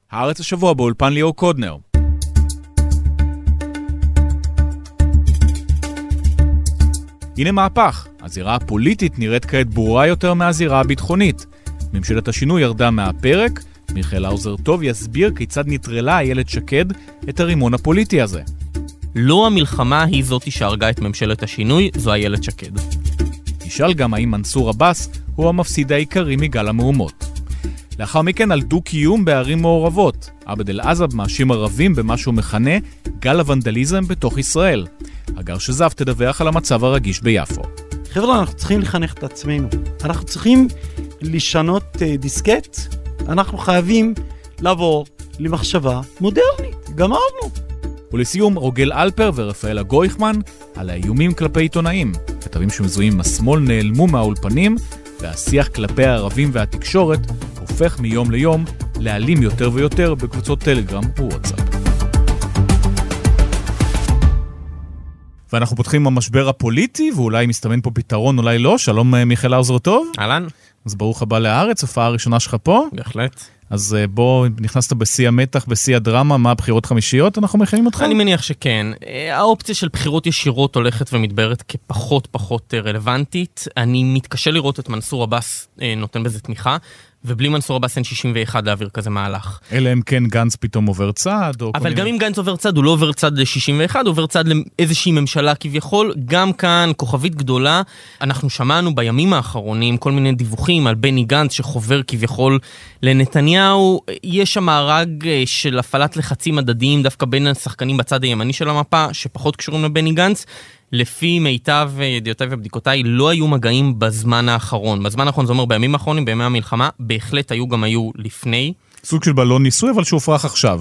הארץ השבוע באולפן ליאור קודנר. הנה מהפך, הזירה הפוליטית נראית כעת ברורה יותר מהזירה הביטחונית. ממשלת השינוי ירדה מהפרק, מיכאל האוזר טוב יסביר כיצד נטרלה איילת שקד את הרימון הפוליטי הזה. לא המלחמה היא זאת שהרגה את ממשלת השינוי, זו איילת שקד. תשאל גם האם מנסור עבאס הוא המפסיד העיקרי מגל המהומות. לאחר מכן על דו-קיום בערים מעורבות. עבד אל-עזב מאשים ערבים במה שהוא מכנה גל הוונדליזם בתוך ישראל. הגר שזף תדווח על המצב הרגיש ביפו. חבר'ה, אנחנו צריכים לחנך את עצמנו. אנחנו צריכים לשנות דיסקט. אנחנו חייבים לעבור למחשבה מודרנית. גמרנו. ולסיום, רוגל אלפר ורפאל הגויכמן על האיומים כלפי עיתונאים. כתבים שמזוהים עם השמאל נעלמו מהאולפנים, והשיח כלפי הערבים והתקשורת הופך מיום ליום להעלים יותר ויותר בקבוצות טלגרם ווואטסאפ. ואנחנו פותחים עם המשבר הפוליטי, ואולי מסתמן פה פתרון, אולי לא. שלום מיכאל האוזר טוב. אהלן. אז ברוך הבא לארץ, הופעה הראשונה שלך פה. בהחלט. אז בוא, נכנסת בשיא המתח, בשיא הדרמה, מה הבחירות חמישיות? אנחנו מכינים אותך? אני מניח שכן. האופציה של בחירות ישירות הולכת ומתבררת כפחות רלוונטית. אני מתקשה לראות את מנסור עבאס נותן בזה תמיכה, ובלי מנסור עבאס אין 61 להעביר כזה מהלך. אלא אם כן גנץ פתאום עובר צעד, אבל גם אם גנץ עובר צעד, הוא לא עובר צעד ל-61, הוא עובר צעד לאיזושהי ממשלה כביכול. גם כאן, כוכבית גדולה, אנחנו שמענו בימים האחרונים כל מיני דיווחים על בני גנץ שחובר כביכול לנתניהו. יש שם מארג של הפעלת לחצים מדדיים דווקא בין השחקנים בצד הימני של המפה, שפחות קשורים לבני גנץ. לפי מיטב ידיעותיי ובדיקותיי, לא היו מגעים בזמן האחרון. בזמן האחרון, זה אומר בימים האחרונים, בימי המלחמה, בהחלט היו לפני. סוג של בלון ניסוי, אבל שהופרח עכשיו.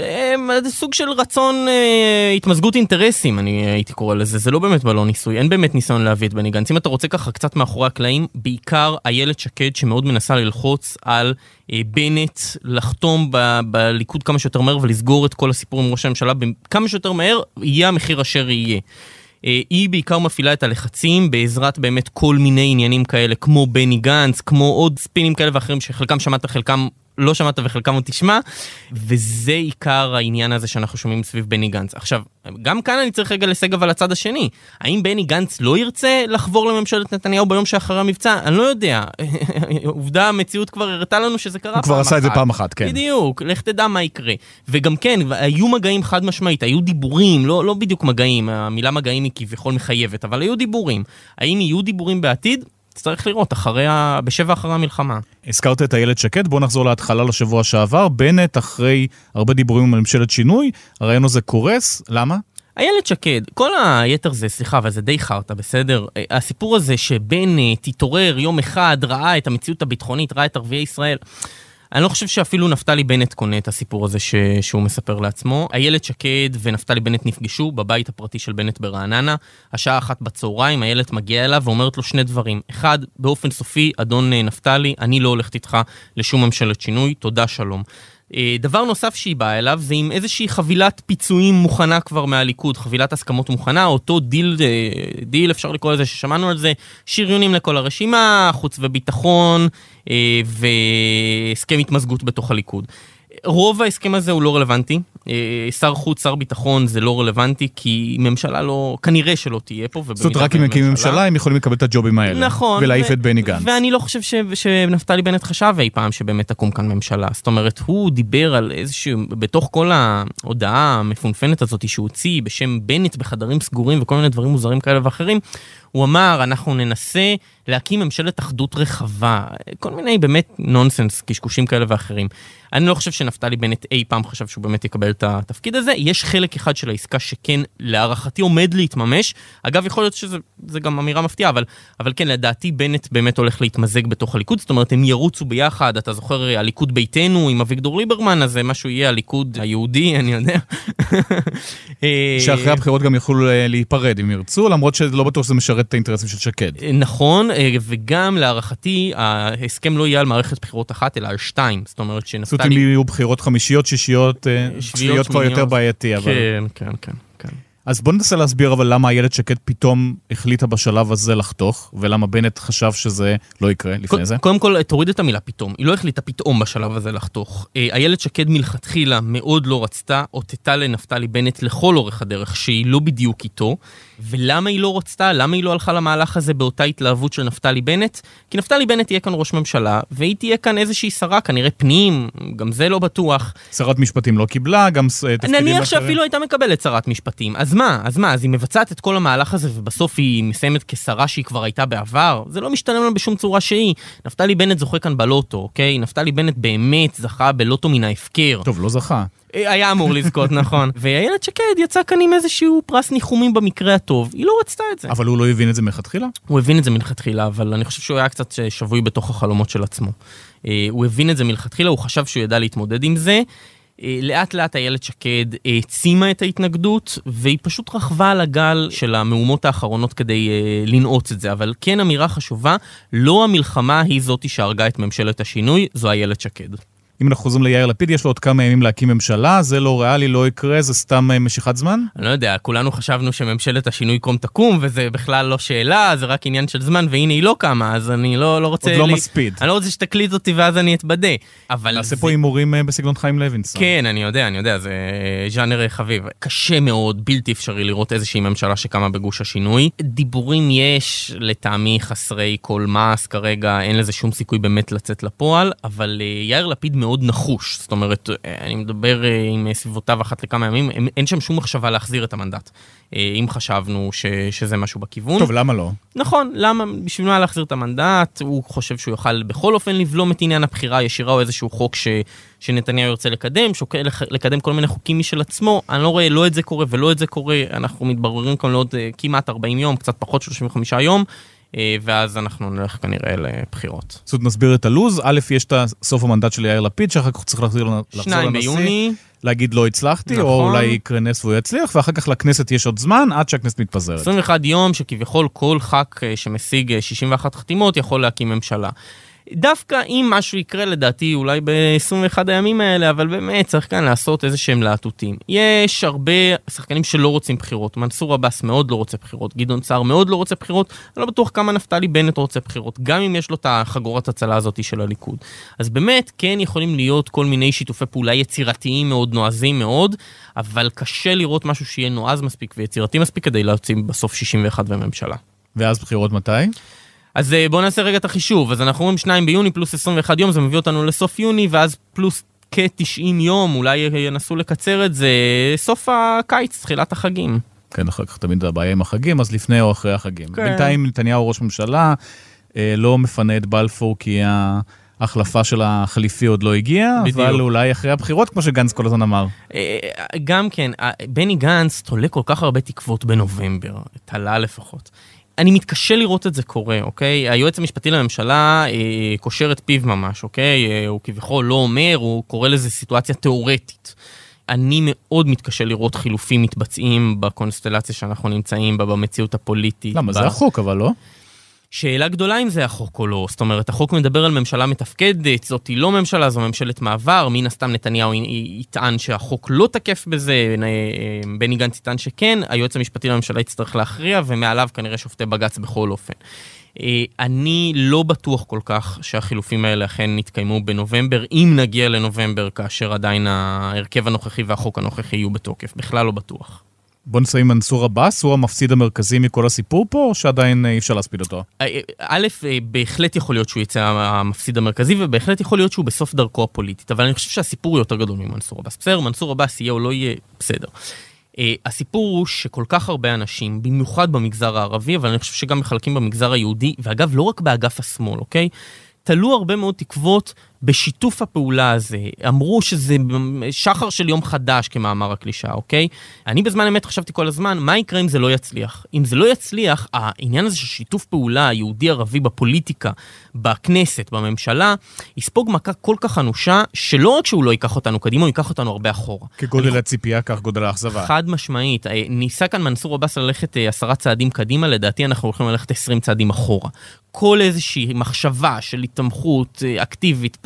זה סוג של רצון התמזגות אינטרסים, אני הייתי קורא לזה. זה לא באמת בלון ניסוי, אין באמת ניסיון להביא את בני גנץ. אם אתה רוצה ככה קצת מאחורי הקלעים, בעיקר איילת שקד שמאוד מנסה ללחוץ על בנט לחתום בליכוד כמה שיותר מהר ולסגור את כל הסיפור עם ראש הממשלה כמה שיותר מהר, יהיה המחיר אשר יהיה. היא בעיקר מפעילה את הלחצים בעזרת באמת כל מיני עניינים כאלה, כמו בני גנץ, כמו עוד ספינים כאלה ואחרים שחלקם שמעת, חלקם לא שמעת וחלקם עוד תשמע, וזה עיקר העניין הזה שאנחנו שומעים סביב בני גנץ. עכשיו, גם כאן אני צריך רגע לסגב על הצד השני. האם בני גנץ לא ירצה לחבור לממשלת נתניהו ביום שאחרי המבצע? אני לא יודע. עובדה, המציאות כבר הראתה לנו שזה קרה פעם אחת. הוא כבר עשה את זה פעם אחת, כן. בדיוק, לך תדע מה יקרה. וגם כן, היו מגעים חד משמעית, היו דיבורים, לא בדיוק מגעים, המילה מגעים היא כביכול מחייבת, אבל היו דיבורים. האם יהיו דיבורים בעתיד? צריך לראות, בשבע אחרי המלחמה. הזכרת את איילת שקד, בוא נחזור להתחלה לשבוע שעבר. בנט, אחרי הרבה דיבורים על ממשלת שינוי, הרעיון הזה קורס, למה? איילת שקד, כל היתר זה, סליחה, אבל זה די חרטה, בסדר? הסיפור הזה שבנט תתעורר יום אחד, ראה את המציאות הביטחונית, ראה את ערביי ישראל, אני לא חושב שאפילו נפתלי בנט קונה את הסיפור הזה שהוא מספר לעצמו. איילת שקד ונפתלי בנט נפגשו בבית הפרטי של בנט ברעננה, השעה 1 בצהריים, איילת מגיעה אליו ואומרת לו שני דברים. אחד, באופן סופי, אדון נפתלי, אני לא הולכת איתך לשום ממשלת שינוי, תודה שלום. דבר נוסף שהיא באה אליו, זה עם איזושהי חבילת פיצויים מוכנה כבר מהליכוד, חבילת הסכמות מוכנה, אותו דיל אפשר לקרוא לזה ששמענו על זה, שריונים לכל הרשימה, חוץ וביטחון, והסכם התמזגות בתוך הליכוד. רוב ההסכם הזה הוא לא רלוונטי, שר חוץ, שר ביטחון זה לא רלוונטי, כי ממשלה לא, כנראה שלא תהיה פה. זאת אומרת, רק אם מקימים ממשלה, הם יכולים לקבל את הג'ובים האלה. נכון. ולהעיף את בני גנץ. ואני לא חושב שנפתלי בנט חשב אי פעם שבאמת תקום כאן ממשלה. זאת אומרת, הוא דיבר על איזשהו, בתוך כל ההודעה המפונפנת הזאת שהוא הוציא בשם בנט בחדרים סגורים וכל מיני דברים מוזרים כאלה ואחרים, הוא אמר, אנחנו ננסה להקים ממשלת אחדות רחבה, כל מיני באמת נונסנס, קשקושים כאלה ואחרים. אני לא חושב שנפתלי בנט אי פעם חשב שהוא באמת יקבל את התפקיד הזה. יש חלק אחד של העסקה שכן, להערכתי עומד להתממש. אגב, יכול להיות שזה גם אמירה מפתיעה, אבל כן, לדעתי בנט באמת הולך להתמזג בתוך הליכוד. זאת אומרת, הם ירוצו ביחד, אתה זוכר, הליכוד ביתנו עם אביגדור ליברמן, אז משהו יהיה הליכוד היהודי, אני יודע. שאחרי הבחירות גם יכולו להיפרד אם ירצו, למרות שלא בטוח שזה משרת את האינטרסים של שקד. נכון, וגם להערכתי, ההסכם לא יהיה על מערכת בחירות אחת, אלא על 2. זאת אומרת שנפתלי... זאת אומרת, אם יהיו בחירות חמישיות, שישיות, צפיות כבר יותר בעייתי. כן. אז בוא ננסה להסביר אבל למה איילת שקד פתאום החליטה בשלב הזה לחתוך, ולמה בנט חשב שזה לא יקרה לפני זה. קודם כל, תוריד את המילה פתאום. היא לא החליטה פתאום בשלב הזה לחתוך. איילת שקד מלכתחילה מאוד לא רצתה, אותתה לנפתלי בנט לכל אורך הדרך, שהיא לא בדיוק איתו. ולמה היא לא רצתה? למה היא לא הלכה למהלך הזה באותה התלהבות של נפתלי בנט? כי נפתלי בנט יהיה כאן ראש ממשלה, והיא תהיה כאן איזושהי שרה, כנראה פנים, גם זה לא בטוח. שרת משפטים לא קיבלה, גם תפקידים אחרים. נניח שאפילו הייתה מקבלת שרת משפטים. אז מה? אז היא מבצעת את כל המהלך הזה, ובסוף היא מסיימת כשרה שהיא כבר הייתה בעבר. זה לא משתלם לה בשום צורה שהיא. נפתלי בנט זוכה כאן בלוטו, אוקיי? נפתלי בנט באמת זכה בלוטו מן ההפקר. טוב, לא זכה. היה אמור לזכות, נכון. ואיילת שקד יצא כאן עם איזשהו פרס ניחומים במקרה הטוב. היא לא רצתה את זה. אבל הוא לא הבין את זה מלכתחילה? הוא הבין את זה מלכתחילה, אבל אני חושב שהוא היה קצת שבוי בתוך החלומות של עצמו. הוא הבין את זה מלכתחילה, הוא חשב שהוא ידע להתמודד עם זה. לאט לאט איילת שקד העצימה את ההתנגדות, והיא פשוט רכבה על הגל של המהומות האחרונות כדי לנעוץ את זה. אבל כן אמירה חשובה, לא המלחמה היא זאתי שהרגה את ממשלת השינוי, זו איילת שקד. אם אנחנו חוזרים ליאיר לפיד, יש לו עוד כמה ימים להקים ממשלה, זה לא ריאלי, לא יקרה, זה סתם משיכת זמן? אני לא יודע, כולנו חשבנו שממשלת השינוי קום תקום, וזה בכלל לא שאלה, זה רק עניין של זמן, והנה היא לא קמה, אז אני לא רוצה... עוד לא מספיד. אני לא רוצה שתקליט אותי ואז אני אתבדה. נעשה פה הימורים בסגנון חיים לוינסון. כן, אני יודע, זה ז'אנר חביב. קשה מאוד, בלתי אפשרי לראות איזושהי ממשלה שקמה בגוש השינוי. דיבורים יש לטעמי חסרי כל מס, כרגע אין לזה שום סיכוי באמת לצאת לפועל, אבל יאיר לפיד מאוד נחוש, זאת אומרת, אני מדבר עם סביבותיו אחת לכמה ימים, אין שם שום מחשבה להחזיר את המנדט. אם חשבנו שזה משהו בכיוון. טוב, למה לא? נכון, למה? בשביל מה להחזיר את המנדט? הוא חושב שהוא יוכל בכל אופן לבלום את עניין הבחירה הישירה, או איזשהו חוק שנתניהו ירצה לקדם, שוקל לקדם כל מיני חוקים משל עצמו. אני לא רואה לא את זה קורה ולא את זה קורה. אנחנו מתבררים כאן לעוד כמעט 40 יום, קצת פחות 35 יום. ואז אנחנו נלך כנראה לבחירות. זאת אומרת, נסביר את הלוז. א', יש את סוף המנדט של יאיר לפיד, שאחר כך צריך לחזור לנשיא. 2 ביוני. להגיד לא הצלחתי, נכון. או אולי יקרה נס והוא יצליח, ואחר כך לכנסת יש עוד זמן, עד שהכנסת מתפזרת. 21 יום שכביכול כל ח"כ שמשיג 61 חתימות יכול להקים ממשלה. דווקא אם משהו יקרה לדעתי אולי ב-21 הימים האלה, אבל באמת צריך כאן לעשות איזה שהם להטוטים. יש הרבה שחקנים שלא רוצים בחירות. מנסור עבאס מאוד לא רוצה בחירות, גדעון סער מאוד לא רוצה בחירות, אני לא בטוח כמה נפתלי בנט רוצה בחירות, גם אם יש לו את החגורת הצלה הזאת של הליכוד. אז באמת כן יכולים להיות כל מיני שיתופי פעולה יצירתיים מאוד, נועזים מאוד, אבל קשה לראות משהו שיהיה נועז מספיק ויצירתי מספיק כדי להוציא בסוף 61 בממשלה. ואז בחירות מתי? אז בואו נעשה רגע את החישוב. אז אנחנו אומרים 2 ביוני פלוס 21 יום, זה מביא אותנו לסוף יוני, ואז פלוס כ-90 יום, אולי ינסו לקצר את זה, סוף הקיץ, תחילת החגים. כן, אחר כך תמיד הבעיה עם החגים, אז לפני או אחרי החגים. כן. בינתיים נתניהו ראש ממשלה, לא מפנה את בלפור, כי ההחלפה של החליפי עוד לא הגיע, אבל אולי אחרי הבחירות, כמו שגנץ כל הזמן אמר. גם כן, בני גנץ תולה כל כך הרבה תקוות בנובמבר, תלה לפחות. אני מתקשה לראות את זה קורה, אוקיי? היועץ המשפטי לממשלה קושר את פיו ממש, אוקיי? הוא כביכול לא אומר, הוא קורא לזה סיטואציה תיאורטית. אני מאוד מתקשה לראות חילופים מתבצעים בקונסטלציה שאנחנו נמצאים בה, במציאות הפוליטית. למה? זה החוק, אבל לא? שאלה גדולה אם זה החוק או לא. זאת אומרת, החוק מדבר על ממשלה מתפקדת, זאת היא לא ממשלה, זו ממשלת מעבר, מן הסתם נתניהו יטען שהחוק לא תקף בזה, בני גנץ יטען שכן, היועץ המשפטי לממשלה יצטרך להכריע, ומעליו כנראה שופטי בג"ץ בכל אופן. אני לא בטוח כל כך שהחילופים האלה אכן נתקיימו בנובמבר, אם נגיע לנובמבר, כאשר עדיין ההרכב הנוכחי והחוק הנוכחי יהיו בתוקף, בכלל לא בטוח. בוא נסיים מנסור עבאס, הוא המפסיד המרכזי מכל הסיפור פה, או שעדיין אי אפשר להספיד אותו? א', בהחלט יכול להיות שהוא יצא המפסיד המרכזי, ובהחלט יכול להיות שהוא בסוף דרכו הפוליטית, אבל אני חושב שהסיפור הוא יותר גדול ממנסור עבאס. בסדר, מנסור עבאס יהיה או לא יהיה, בסדר. הסיפור הוא שכל כך הרבה אנשים, במיוחד במגזר הערבי, אבל אני חושב שגם מחלקים במגזר היהודי, ואגב, לא רק באגף השמאל, אוקיי? תלו הרבה מאוד תקוות בשיתוף הפעולה הזה. אמרו שזה שחר של יום חדש, כמאמר הקלישה, אוקיי? אני בזמן אמת חשבתי כל הזמן, מה יקרה אם זה לא יצליח? אם זה לא יצליח, העניין הזה של שיתוף פעולה יהודי-ערבי בפוליטיקה, בכנסת, בממשלה, יספוג מכה כל כך אנושה, שלא רק שהוא לא ייקח אותנו קדימה, הוא ייקח אותנו הרבה אחורה. כגודל הציפייה, כך גודל האכזבה. חד משמעית. ניסה כאן מנסור עבאס ללכת 10 צעדים קדימה, לדעתי אנחנו הולכים ללכת 20 צעדים אחורה. כל איזושהי מחשבה של התמחות אקטיבית,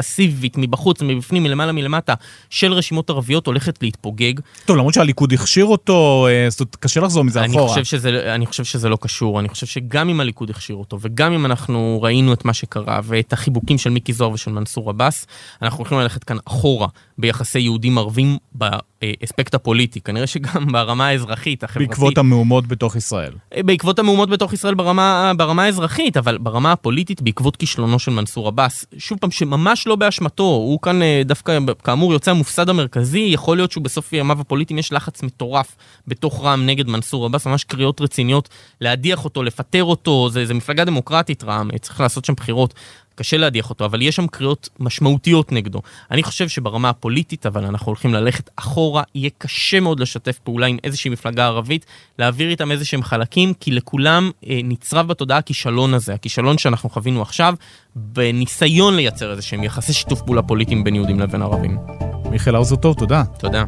פסיבית, מבחוץ, מבפנים, מלמעלה מלמטה, של רשימות ערביות הולכת להתפוגג. טוב, למרות שהליכוד הכשיר אותו, קשה לחזור מזה אחורה. אני חושב שזה לא קשור, אני חושב שגם אם הליכוד הכשיר אותו, וגם אם אנחנו ראינו את מה שקרה, ואת החיבוקים של מיקי זוהר ושל מנסור עבאס, אנחנו הולכים ללכת כאן אחורה, ביחסי יהודים ערבים באספקט הפוליטי, כנראה שגם ברמה האזרחית, החברתית. בעקבות המהומות בתוך ישראל. בעקבות המהומות בתוך ישראל ברמה האזרחית, אבל ברמה הפוליטית, בעקבות כישלונו של מנסור עבאס, שוב פעם שממש לא באשמתו, הוא כאן דווקא, כאמור, יוצא המופסד המרכזי, יכול להיות שהוא בסוף ימיו הפוליטיים, יש לחץ מטורף בתוך רע"מ נגד מנסור עבאס, ממש קריאות רציניות, להדיח אותו, לפטר אותו, זה מפלגה דמוקרטית רע"מ, צריך לעשות שם בחירות, קשה להדיח אותו, אבל יש שם קריאות משמעותיות נגדו. אני חושב שברמה הפוליטית, אבל אנחנו הולכים ללכת אחורה, יהיה קשה מאוד לשתף פעולה עם איזושהי מפלגה ערבית, להעביר איתם איזשהם חלקים, כי לכולם נצרב בתודעה הכישלון הזה, הכישלון שאנחנו חווינו עכשיו, בניסיון לייצר איזשהם יחסי שיתוף פעולה פוליטיים בין יהודים לבין ערבים. מיכאל ארזוטוב, תודה. תודה.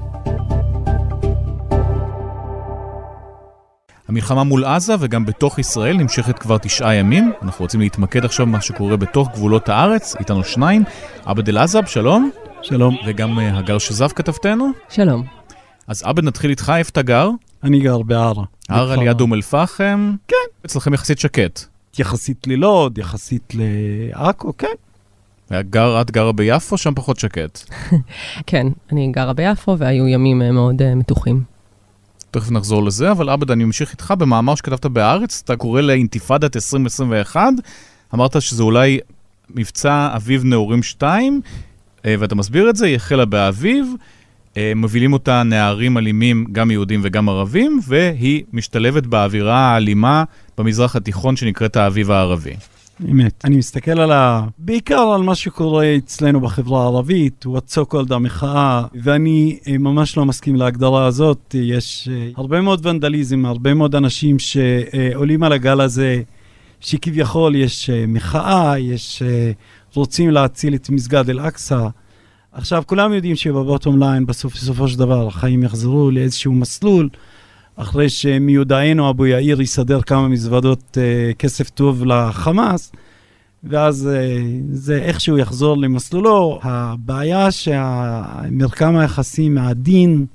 המלחמה מול עזה וגם בתוך ישראל נמשכת כבר 9 ימים. אנחנו רוצים להתמקד עכשיו במה שקורה בתוך גבולות הארץ. איתנו 2. עבד אל-עזב, שלום. שלום. וגם הגר שזף כתבתנו. שלום. אז עבד, נתחיל איתך, איפה אתה גר? אני גר בערה. ערה ליד אום אל-פחם. כן. אצלכם יחסית שקט. יחסית ללוד, יחסית לעכו, כן. את גרה ביפו, שם פחות שקט. כן, אני גרה ביפו והיו ימים מאוד מתוחים. תכף נחזור לזה, אבל עבד, אני ממשיך איתך במאמר שכתבת בארץ, אתה קורא לאינתיפאדת 2021, אמרת שזה אולי מבצע אביב נאורים 2, ואתה מסביר את זה, היא החלה באביב, מובילים אותה נערים אלימים, גם יהודים וגם ערבים, והיא משתלבת באווירה האלימה במזרח התיכון שנקראת האביב הערבי. אמת. אני מסתכל בעיקר על מה שקורה אצלנו בחברה הערבית, what's so called המחאה, ואני ממש לא מסכים להגדרה הזאת. יש הרבה מאוד ונדליזם, הרבה מאוד אנשים שעולים על הגל הזה, שכביכול יש מחאה, רוצים להציל את מסגד אל-אקצא. עכשיו, כולם יודעים שבבוטום ליין, בסופו של דבר, החיים יחזרו לאיזשהו מסלול, אחרי שמיודענו אבו יאיר יסדר כמה מזוודות כסף טוב לחמאס, ואז זה איכשהו יחזור למסלולו. הבעיה שהמרקם היחסים העדין,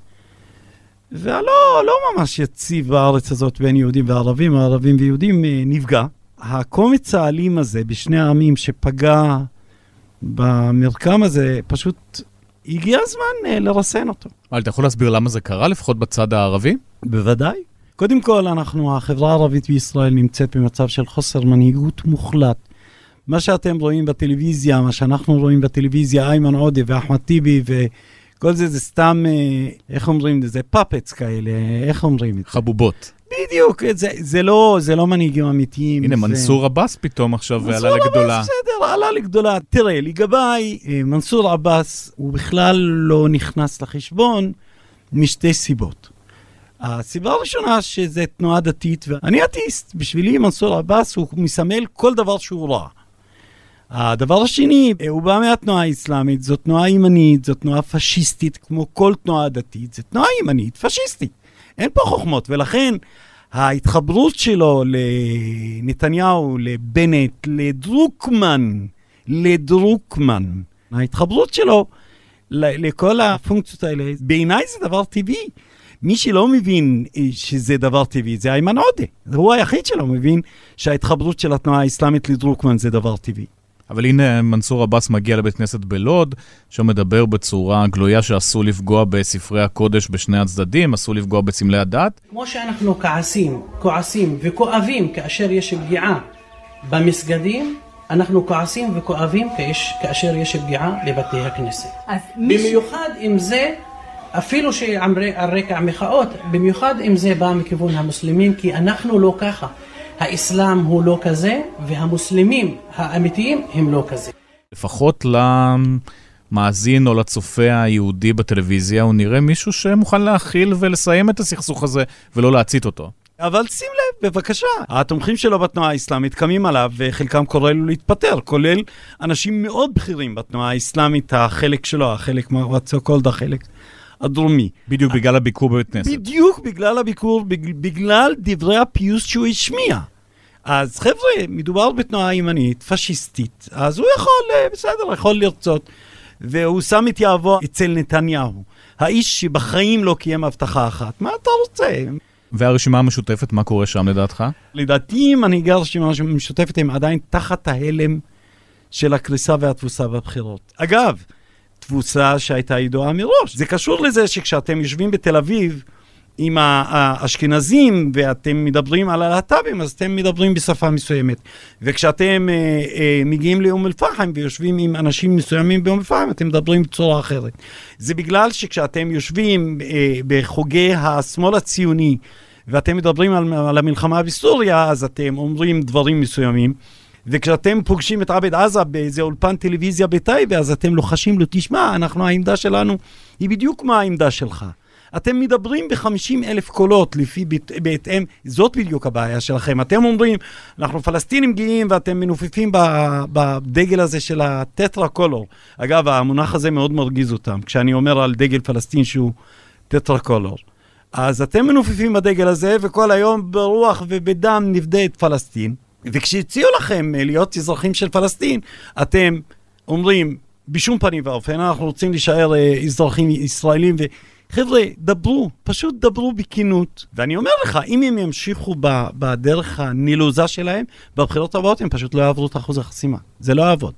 ולא ממש יציב בארץ הזאת בין יהודים וערבים, הערבים ויהודים נפגע. הקומץ האלים הזה בשני העמים שפגע במרקם הזה, פשוט הגיע הזמן לרסן אותו. אבל אתה יכול להסביר למה זה קרה, לפחות בצד הערבי? בוודאי. קודם כל, החברה הערבית בישראל נמצאת במצב של חוסר מנהיגות מוחלט. מה שאתם רואים בטלוויזיה, מה שאנחנו רואים בטלוויזיה, איימן עודה ואחמד טיבי וכל זה, זה סתם, איך אומרים את זה? פאפץ כאלה, איך אומרים את זה? חבובות. בדיוק, זה לא מנהיגים אמיתיים. הנה, מנסור עבאס פתאום עכשיו עלה לגדולה. מנסור עבאס, בסדר, עלה לגדולה. תראה, לגבי מנסור עבאס, הוא בכלל לא נכנס לחשבון משתי סיבות. הסיבה הראשונה שזה תנועה דתית, ואני אתאיסט. בשבילי מנסור עבאס הוא מסמל כל דבר שהוא רע. הדבר השני, הוא בא מהתנועה האסלאמית, זו תנועה ימנית, זו תנועה פשיסטית, כמו כל תנועה דתית, זו תנועה ימנית, פשיסטית. אין פה חוכמות, ולכן ההתחברות שלו לנתניהו, לבנט, לדרוקמן, ההתחברות שלו לכל הפונקציות האלה, בעיניי זה דבר טבעי. מי שלא מבין שזה דבר טבעי, זה איימן עודה. הוא היחיד שלא מבין שההתחברות של התנועה האסלאמית לדרוקמן זה דבר טבעי. אבל הנה מנסור עבאס מגיע לבית כנסת בלוד, שמדבר בצורה גלויה שאסור לפגוע בספרי הקודש בשני הצדדים, אסור לפגוע בסמלי הדת. כמו שאנחנו כועסים וכואבים כאשר יש פגיעה במסגדים, אנחנו כועסים וכואבים כאשר יש פגיעה בבתי הכנסת. במיוחד אם זה, אפילו שעל רקע מחאות, במיוחד אם זה בא מכיוון המוסלמים, כי אנחנו לא ככה. האסלאם הוא לא כזה, והמוסלמים האמיתיים הם לא כזה. לפחות למאזין או לצופה היהודי בטלוויזיה, הוא נראה מישהו שמוכן להכיל ולסיים את הסכסוך הזה, ולא להצית אותו. אבל שים לב, בבקשה. התומכים שלו בתנועה האסלאמית קמים עליו, וחלקם קורא לו להתפטר, כולל אנשים מאוד בכירים בתנועה האסלאמית, החלק שלו, החלק החלק הדרומי. בדיוק בגלל הביקור בבית כנסת. בדיוק בגלל הביקור, בגלל דברי הפיוס שהוא השמיע. אז חבר'ה, מדובר בתנועה ימנית, פשיסטית, אז הוא יכול, בסדר, יכול לרצות, והוא שם את יהבו אצל נתניהו, האיש שבחיים לא קיים הבטחה אחת. מה אתה רוצה? והרשימה המשותפת, מה קורה שם לדעתך? לדעתי, מנהיגי הרשימה המשותפת הם עדיין תחת ההלם של הקריסה והתבוסה בבחירות. אגב, תבוסה שהייתה ידועה מראש. זה קשור לזה שכשאתם יושבים בתל אביב עם האשכנזים ואתם מדברים על הלהט"בים, אז אתם מדברים בשפה מסוימת. וכשאתם מגיעים לאום אל-פחם ויושבים עם אנשים מסוימים באום אל-פחם, אתם מדברים בצורה אחרת. זה בגלל שכשאתם יושבים בחוגי השמאל הציוני ואתם מדברים על המלחמה בסוריה, אז אתם אומרים דברים מסוימים. וכשאתם פוגשים את עבד עזה באיזה אולפן טלוויזיה בטייבה, אז אתם לוחשים לו, תשמע, העמדה שלנו היא בדיוק מה העמדה שלך. אתם מדברים ב50,000 קולות לפי בהתאם, זאת בדיוק הבעיה שלכם. אתם אומרים, אנחנו פלסטינים גאים ואתם מנופפים בדגל הזה של הטטרה קולור. אגב, המונח הזה מאוד מרגיז אותם, כשאני אומר על דגל פלסטין שהוא טטרה קולור. אז אתם מנופפים בדגל הזה, וכל היום ברוח ובדם נפדה את פלסטין. וכשהציעו לכם להיות אזרחים של פלסטין, אתם אומרים, בשום פנים ואופן, אנחנו רוצים להישאר אזרחים ישראלים, וחבר'ה, דברו, פשוט דברו בכנות. ואני אומר לך, אם הם ימשיכו בדרך הנילוזה שלהם, בבחירות הבאות הם פשוט לא יעברו את אחוז החסימה. זה לא יעבוד.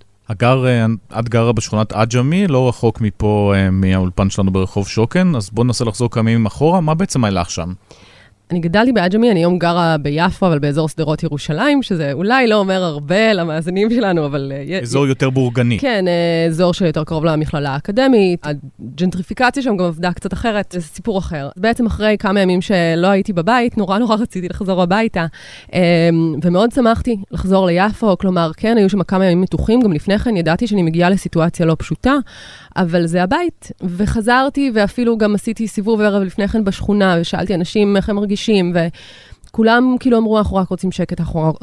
את גרה בשכונת עג'מי, לא רחוק מפה מהאולפן שלנו ברחוב שוקן, אז בוא ננסה לחזור כמה ימים אחורה, מה בעצם היה לך שם? אני גדלתי בעג'מי, אני היום גרה ביפו, אבל באזור שדרות ירושלים, שזה אולי לא אומר הרבה למאזינים שלנו, אבל... אזור יותר בורגני. כן, אזור שיותר קרוב למכללה האקדמית. הג'נטריפיקציה שם גם עבדה קצת אחרת, זה סיפור אחר. בעצם אחרי כמה ימים שלא הייתי בבית, נורא רציתי לחזור הביתה, ומאוד שמחתי לחזור ליפו, כלומר, כן, היו שם כמה ימים מתוחים, גם לפני כן ידעתי שאני מגיעה לסיטואציה לא פשוטה, אבל זה הבית, וחזרתי, ואפילו גם עשיתי סיבוב ערב לפני כן בשכונה, ושאלתי אנשים איך הם מרגישים, וכולם כאילו אמרו, אנחנו רק רוצים שקט,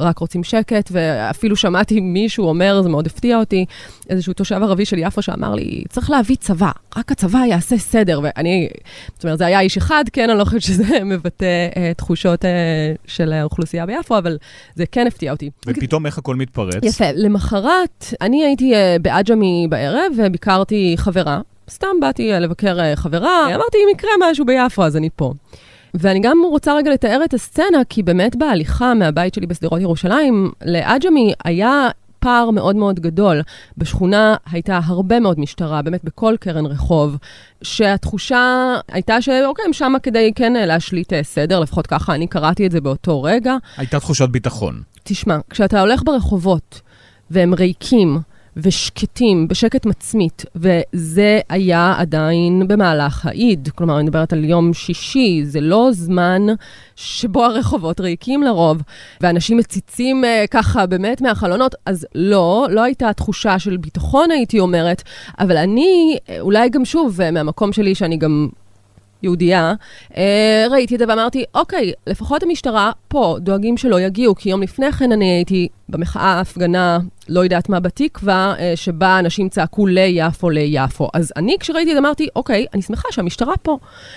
ואפילו שמעתי מישהו אומר, זה מאוד הפתיע אותי, איזשהו תושב ערבי של יפו שאמר לי, צריך להביא צבא, רק הצבא יעשה סדר, ואני, זאת אומרת, זה היה איש אחד, כן, אני לא חושבת שזה מבטא תחושות של האוכלוסייה ביפו, אבל זה כן הפתיע אותי. ופתאום איך הכל מתפרץ? יפה, למחרת, אני הייתי בעג'מי בערב, וביקרתי חברה, סתם באתי לבקר חברה, אמרתי, אם יקרה משהו ביפו, אז אני פה. ואני גם רוצה רגע לתאר את הסצנה, כי באמת בהליכה מהבית שלי בשדרות ירושלים, לעג'מי היה פער מאוד מאוד גדול. בשכונה הייתה הרבה מאוד משטרה, באמת בכל קרן רחוב, שהתחושה הייתה שאוקיי, הם שמה כדי כן להשליט סדר, לפחות ככה אני קראתי את זה באותו רגע. הייתה תחושת ביטחון. תשמע, כשאתה הולך ברחובות, והם ריקים, ושקטים, בשקט מצמית, וזה היה עדיין במהלך העיד. כלומר, אני מדברת על יום שישי, זה לא זמן שבו הרחובות ריקים לרוב, ואנשים מציצים ככה באמת מהחלונות, אז לא הייתה תחושה של ביטחון, הייתי אומרת, אבל אני, אולי גם שוב, מהמקום שלי שאני גם יהודייה, ראיתי את זה ואמרתי, אוקיי, לפחות המשטרה פה דואגים שלא יגיעו, כי יום לפני כן אני הייתי במחאה הפגנה, לא יודעת מה בתקווה, שבה אנשים צעקו ליפו. אז אני כשראיתי את זה אמרתי, אוקיי, אני שמחה שהמשטרה פה.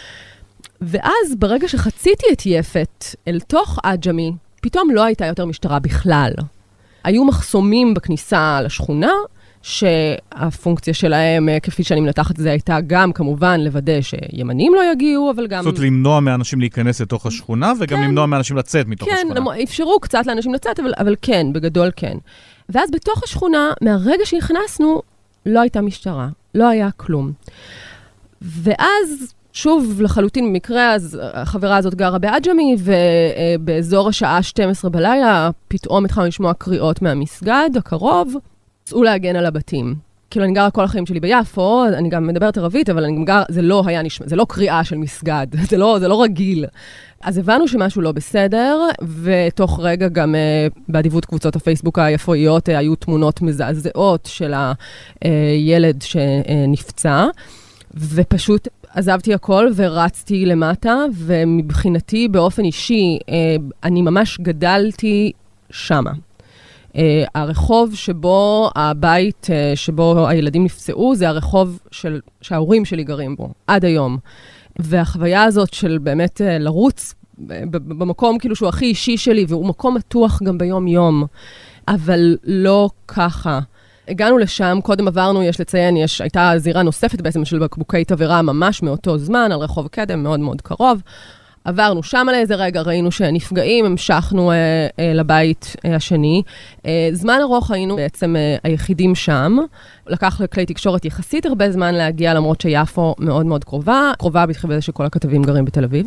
ואז ברגע שחציתי את יפת אל תוך עג'מי, פתאום לא הייתה יותר משטרה בכלל. היו מחסומים בכניסה לשכונה, שהפונקציה שלהם, כפי שאני מנתחת את זה, הייתה גם כמובן לוודא שימנים לא יגיעו, אבל גם... זאת למנוע מאנשים להיכנס לתוך השכונה, וגם למנוע מאנשים לצאת מתוך השכונה. כן, אפשרו קצת לאנשים לצאת, אבל כן, בגדול כן. ואז בתוך השכונה, מהרגע שהכנסנו, לא הייתה משטרה, לא היה כלום. ואז, שוב, לחלוטין במקרה, אז החברה הזאת גרה בעג'מי, ובאזור השעה 12 בלילה, פתאום התחלנו לשמוע קריאות מהמסגד הקרוב, צאו להגן על הבתים. כאילו, אני גרה כל החיים שלי ביפו, אני גם מדברת ערבית, אבל אני גם גרה, זה לא היה נשמע, זה לא קריאה של מסגד, זה לא רגיל. אז הבנו שמשהו לא בסדר, ותוך רגע גם באדיבות קבוצות הפייסבוק היפואיות, היו תמונות מזעזעות של הילד שנפצע, ופשוט עזבתי הכל ורצתי למטה, ומבחינתי באופן אישי, אני ממש גדלתי שמה. הרחוב שבו הבית, שבו הילדים נפצעו, זה הרחוב שההורים שלי גרים בו, עד היום. והחוויה הזאת של באמת לרוץ במקום כאילו שהוא הכי אישי שלי, והוא מקום מתוח גם ביום יום, אבל לא ככה. הגענו לשם, קודם עברנו, יש לציין, הייתה זירה נוספת בעצם של בקבוקי תבערה ממש מאותו זמן, על רחוב קדם, מאוד מאוד קרוב. עברנו שם על איזה רגע, ראינו שנפגעים, המשכנו לבית השני. זמן ארוך היינו בעצם היחידים שם. לקח לכלי תקשורת יחסית הרבה זמן להגיע, למרות שיפו מאוד מאוד קרובה בזה שכל הכתבים גרים בתל אביב.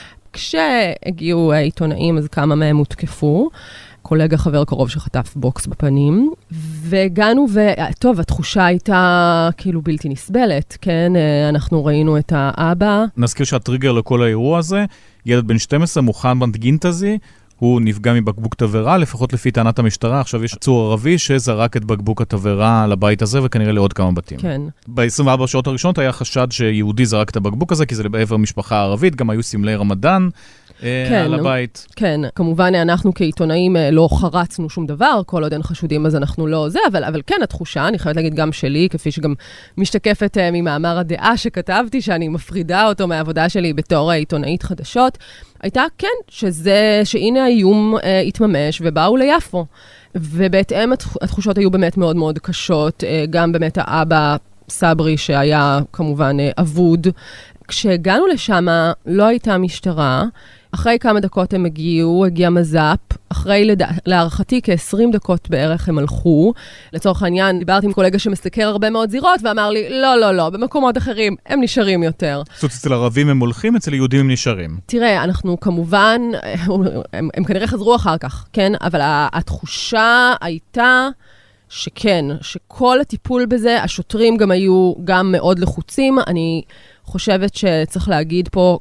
כשהגיעו עיתונאים, אז כמה מהם הותקפו. קולגה חבר קרוב שחטף בוקס בפנים, והגענו טוב, התחושה הייתה כאילו בלתי נסבלת, כן? אנחנו ראינו את האבא. נזכיר שהטריגר לכל האירוע הזה, ילד בן 12, מוחמד גינטזי, הוא נפגע מבקבוק תבערה, לפחות לפי טענת המשטרה. עכשיו יש עצור ערבי שזרק את בקבוק התבערה לבית הזה, וכנראה לעוד כמה בתים. כן. ב-24 שעות הראשונות היה חשד שיהודי זרק את הבקבוק הזה, כי זה בעבר משפחה ערבית, גם היו סמלי רמדאן. על הבית. כן, כמובן אנחנו כעיתונאים לא חרצנו שום דבר, כל עוד אין חשודים אז אנחנו לא זה, אבל כן התחושה, אני חייבת להגיד גם שלי, כפי שגם משתקפת ממאמר הדעה שכתבתי, שאני מפרידה אותו מהעבודה שלי בתור עיתונאית חדשות, הייתה כן, שהנה האיום התממש ובאו ליפו. ובהתאם התחושות היו באמת מאוד מאוד קשות, גם באמת האבא סברי שהיה כמובן אבוד. כשהגענו לשם לא הייתה משטרה, אחרי כמה דקות הם הגיע מז"פ, אחרי להערכתי כ-20 דקות בערך הם הלכו. לצורך העניין, דיברתי עם קולגה שמסתכל הרבה מאוד זירות, ואמר לי, לא, במקומות אחרים הם נשארים יותר. זאת אצל ערבים הם הולכים, אצל יהודים הם נשארים. תראה, אנחנו כמובן, הם כנראה חזרו אחר כך, כן? אבל התחושה הייתה שכן, שכל הטיפול בזה, השוטרים גם היו גם מאוד לחוצים. אני חושבת שצריך להגיד פה,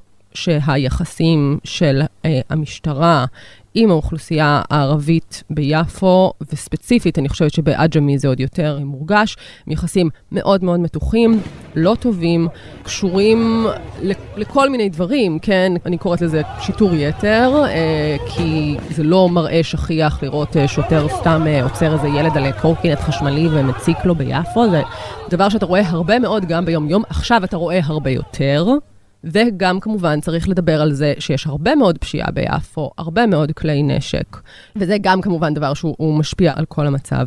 שהיחסים של המשטרה עם האוכלוסייה הערבית ביפו, וספציפית, אני חושבת שבעג'מי זה עוד יותר מורגש, יחסים מאוד מאוד מתוחים, לא טובים, קשורים לכל מיני דברים, כן? אני קוראת לזה שיטור יתר, כי זה לא מראה שכיח לראות שוטר סתם עוצר איזה ילד על קורקינט חשמלי ומציק לו ביפו, זה דבר שאתה רואה הרבה מאוד גם ביום יום, עכשיו אתה רואה הרבה יותר, וגם כמובן צריך לדבר על זה שיש הרבה מאוד פשיעה ביפו, הרבה מאוד כלי נשק, וזה גם כמובן דבר שהוא משפיע על כל המצב.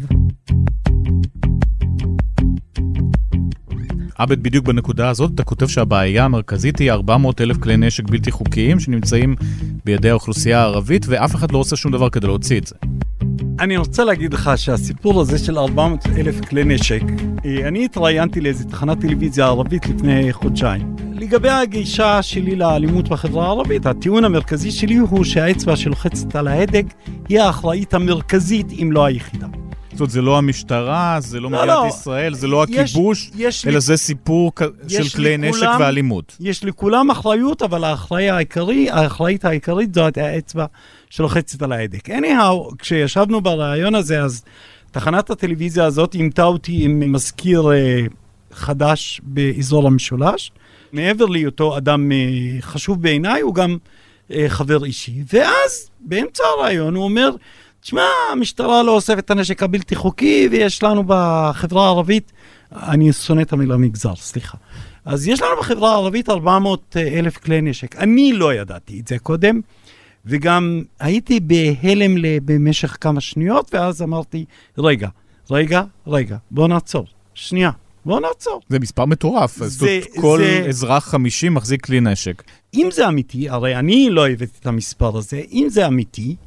עבד, בדיוק בנקודה הזאת, אתה כותב שהבעיה המרכזית היא 400,000 כלי נשק בלתי חוקיים שנמצאים בידי האוכלוסייה הערבית, ואף אחד לא עושה שום דבר כדי להוציא את זה. אני רוצה להגיד לך שהסיפור הזה של 400,000 כלי נשק, אני התראיינתי לאיזו תחנת טלוויזיה ערבית לפני חודשיים. לגבי הגישה שלי לאלימות בחברה הערבית, הטיעון המרכזי שלי הוא שהאצבע שלוחצת על ההדק היא האחראית המרכזית, אם לא היחידה. זאת אומרת, זה לא המשטרה, זה לא מדינת ישראל, זה לא הכיבוש, אלא זה סיפור של כלי נשק ואלימות. יש לכולם אחריות, אבל האחראית העיקרית זאת האצבע שלוחצת על ההדק. כשישבנו ברעיון הזה, אז תחנת הטלוויזיה הזאת אימתה אותי עם מזכיר חדש באזור המשולש. מעבר להיותו אדם חשוב בעיניי, הוא גם חבר אישי. ואז, באמצע הרעיון, הוא אומר, תשמע, המשטרה לא אוספת את הנשק הבלתי חוקי, ויש לנו בחברה הערבית, אני שונא את המילה מגזר, סליחה. אז יש לנו בחברה הערבית 400,000 כלי נשק. אני לא ידעתי את זה קודם, וגם הייתי בהלם במשך כמה שניות, ואז אמרתי, רגע, בוא נעצור. שנייה, בוא נעצור. זה מספר מטורף. כל אזרח 50 מחזיק כלי נשק. אם זה אמיתי, הרי אני לא הבאתי את המספר הזה, אם זה אמיתי,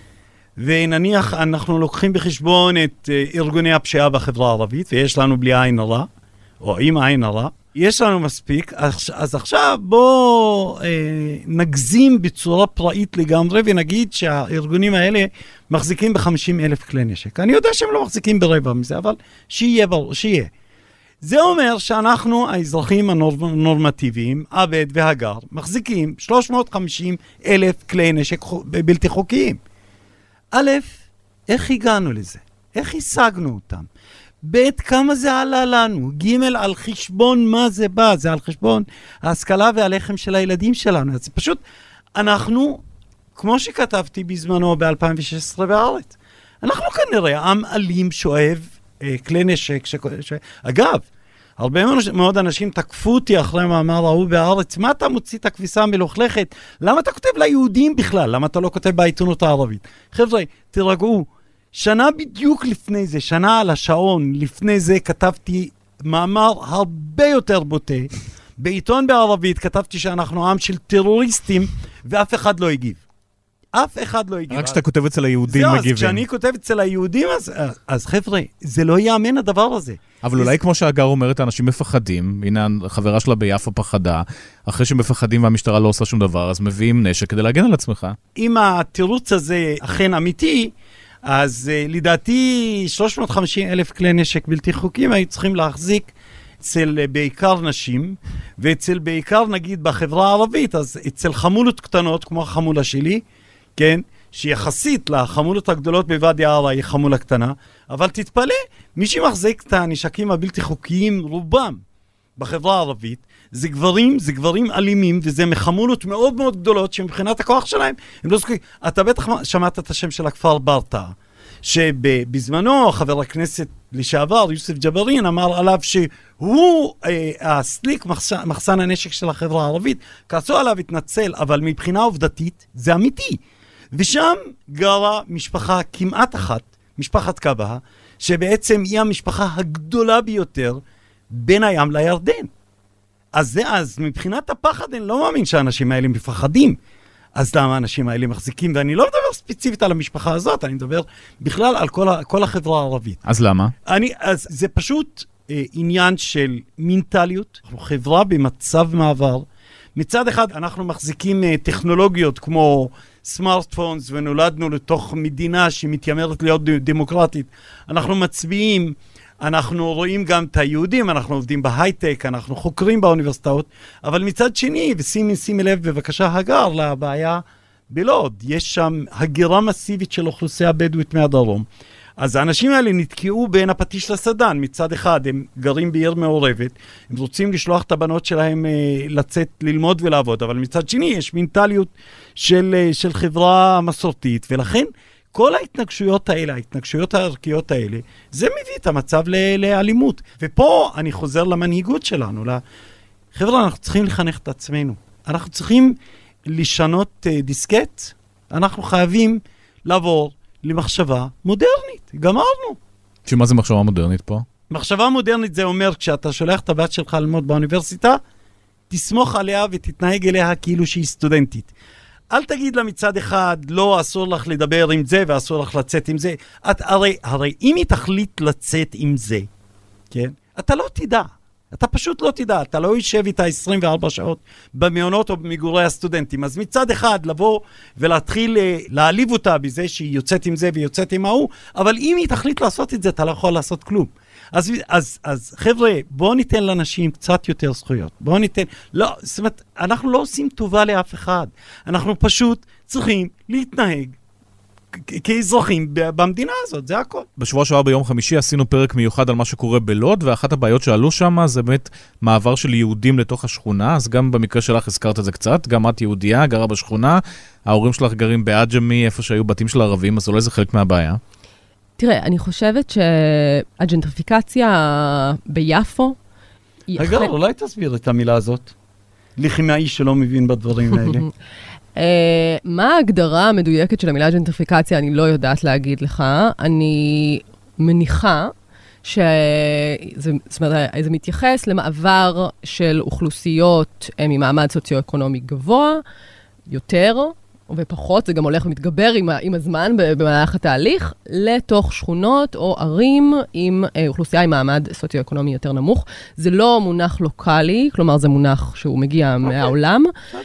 ונניח אנחנו לוקחים בחשבון את ארגוני הפשיעה בחברה הערבית, ויש לנו בלי עין הרע, או עם עין הרע, יש לנו מספיק, אז עכשיו בוא נגזים בצורה פראית לגמרי, ונגיד שהארגונים האלה מחזיקים ב50,000 כלי נשק. אני יודע שהם לא מחזיקים ברבע מזה, אבל שיהיה. זה אומר שאנחנו, האזרחים הנורמטיביים, עבד והגר, מחזיקים 350,000 כלי נשק בלתי חוקיים. א', איך הגענו לזה? איך השגנו אותם? ב', כמה זה עלה לנו? ג', על חשבון מה זה בא? זה על חשבון ההשכלה והלחם של הילדים שלנו. זה פשוט, אנחנו, כמו שכתבתי בזמנו ב-2016 בארץ, אנחנו כנראה עם אלים שואב כלי נשק, אגב, הרבה מאוד אנשים תקפו אותי אחרי מאמר ההוא בהארץ, מה אתה מוציא את הכביסה המלוכלכת? למה אתה כותב ליהודים בכלל? למה אתה לא כותב בעיתונות הערבית? חבר'ה, תרגעו, שנה בדיוק לפני זה, שנה על השעון, לפני זה כתבתי מאמר הרבה יותר בוטה, בעיתון בערבית כתבתי שאנחנו עם של טרוריסטים, ואף אחד לא הגיב. אף אחד לא הגיב. רק כשאתה כותב אצל היהודים מגיבים. אז כשאני כותב אצל היהודים, אז חבר'ה, זה לא יאמן הדבר הזה. אבל אולי כמו שהגר אומרת, אנשים מפחדים, הנה החברה שלה ביפו פחדה, אחרי שמפחדים והמשטרה לא עושה שום דבר, אז מביאים נשק כדי להגן על עצמך. אם התירוץ הזה אכן אמיתי, אז לדעתי 350,000 כלי נשק בלתי חוקיים היו צריכים להחזיק אצל בעיקר נשים, ואצל בעיקר נגיד בחברה הערבית, אז אצל חמולות קטנות כמו החמולה שלי, כן, שיחסית לחמולות הגדולות בוואדי עארה היא חמולה קטנה, אבל תתפלא, מי שמחזיק את הנשקים הבלתי חוקיים רובם בחברה הערבית, זה גברים אלימים, וזה מחמולות מאוד מאוד גדולות שמבחינת הכוח שלהם, הם לא זקוקים. אתה בטח שמעת את השם של הכפר ברטה, שבזמנו חבר הכנסת לשעבר, יוסף ג'בארין, אמר עליו שהוא הסליק מחסן הנשק של החברה הערבית, כעסו עליו התנצל, אבל מבחינה עובדתית זה אמיתי. ושם גרה משפחה כמעט אחת, משפחת קבעה, שבעצם היא המשפחה הגדולה ביותר בין הים לירדן. אז מבחינת הפחד אני לא מאמין שהאנשים האלה מפחדים. אז למה האנשים האלה מחזיקים? ואני לא מדבר ספציפית על המשפחה הזאת, אני מדבר בכלל על כל החברה הערבית. אז למה? אז זה פשוט עניין של מנטליות, חברה במצב מעבר. מצד אחד אנחנו מחזיקים טכנולוגיות כמו סמארטפונס, ונולדנו לתוך מדינה שמתיימרת להיות דמוקרטית. אנחנו מצביעים, אנחנו רואים גם את היהודים, אנחנו עובדים בהייטק, אנחנו חוקרים באוניברסיטאות, אבל מצד שני, ושימי לב בבקשה הגר לבעיה בלוד, יש שם הגירה מסיבית של אוכלוסייה בדואית מהדרום. אז האנשים האלה נתקעו בין הפטיש לסדן. מצד אחד הם גרים בעיר מעורבת, הם רוצים לשלוח את הבנות שלהם לצאת ללמוד ולעבוד, אבל מצד שני יש מנטליות של חברה מסורתית, ולכן כל ההתנגשויות האלה, ההתנגשויות הערכיות האלה, זה מביא את המצב לאלימות. ופה אני חוזר למנהיגות שלנו. חבר'ה, אנחנו צריכים לחנך את עצמנו. אנחנו צריכים לשנות דיסקט. אנחנו חייבים לעבור למחשבה מודרנית. גמרנו. שמה זה מחשבה מודרנית פה? מחשבה מודרנית זה אומר, כשאתה שולח את הבת שלך ללמוד באוניברסיטה, תסמוך עליה ותתנהג אליה כאילו שהיא סטודנטית. אל תגיד לה מצד אחד, לא, אסור לך לדבר עם זה ואסור לך לצאת עם זה. הרי אם היא תחליט לצאת עם זה, כן? אתה לא תדע. אתה פשוט לא תדע. אתה לא יישב איתה 24 שעות במעונות או במגורי הסטודנטים. אז מצד אחד לבוא ולהתחיל להעליב אותה בזה שהיא יוצאת עם זה ויוצאת עם ההוא, אבל אם היא תחליט לעשות את זה, אתה לא יכול לעשות כלום. אז חבר'ה, בואו ניתן לאנשים קצת יותר זכויות. בואו ניתן, לא, זאת אומרת, אנחנו לא עושים טובה לאף אחד. אנחנו פשוט צריכים להתנהג כאזרחים במדינה הזאת, זה הכל. בשבוע שעבר ביום חמישי עשינו פרק מיוחד על מה שקורה בלוד, ואחת הבעיות שעלו שם זה באמת מעבר של יהודים לתוך השכונה, אז גם במקרה שלך הזכרת את זה קצת, גם את יהודייה, גרה בשכונה, ההורים שלך גרים באג'מי, איפה שהיו בתים של ערבים, אז אולי זה חלק מהבעיה. תראה, אני חושבת שהג'נטריפיקציה ביפו... רגע, אולי תסביר את המילה הזאת. לכימאי שלא מבין בדברים האלה. מה ההגדרה המדויקת של המילה ג'נטריפיקציה? אני לא יודעת להגיד לך. אני מניחה שזה מתייחס למעבר של אוכלוסיות ממעמד סוציו-אקונומי גבוה, יותר ופחות, זה גם הולך ומתגבר עם הזמן במהלך התהליך, לתוך שכונות או ערים עם אוכלוסייה עם מעמד סוציו-אקונומי יותר נמוך. זה לא מונח לוקלי, כלומר זה מונח שהוא מגיע מהעולם.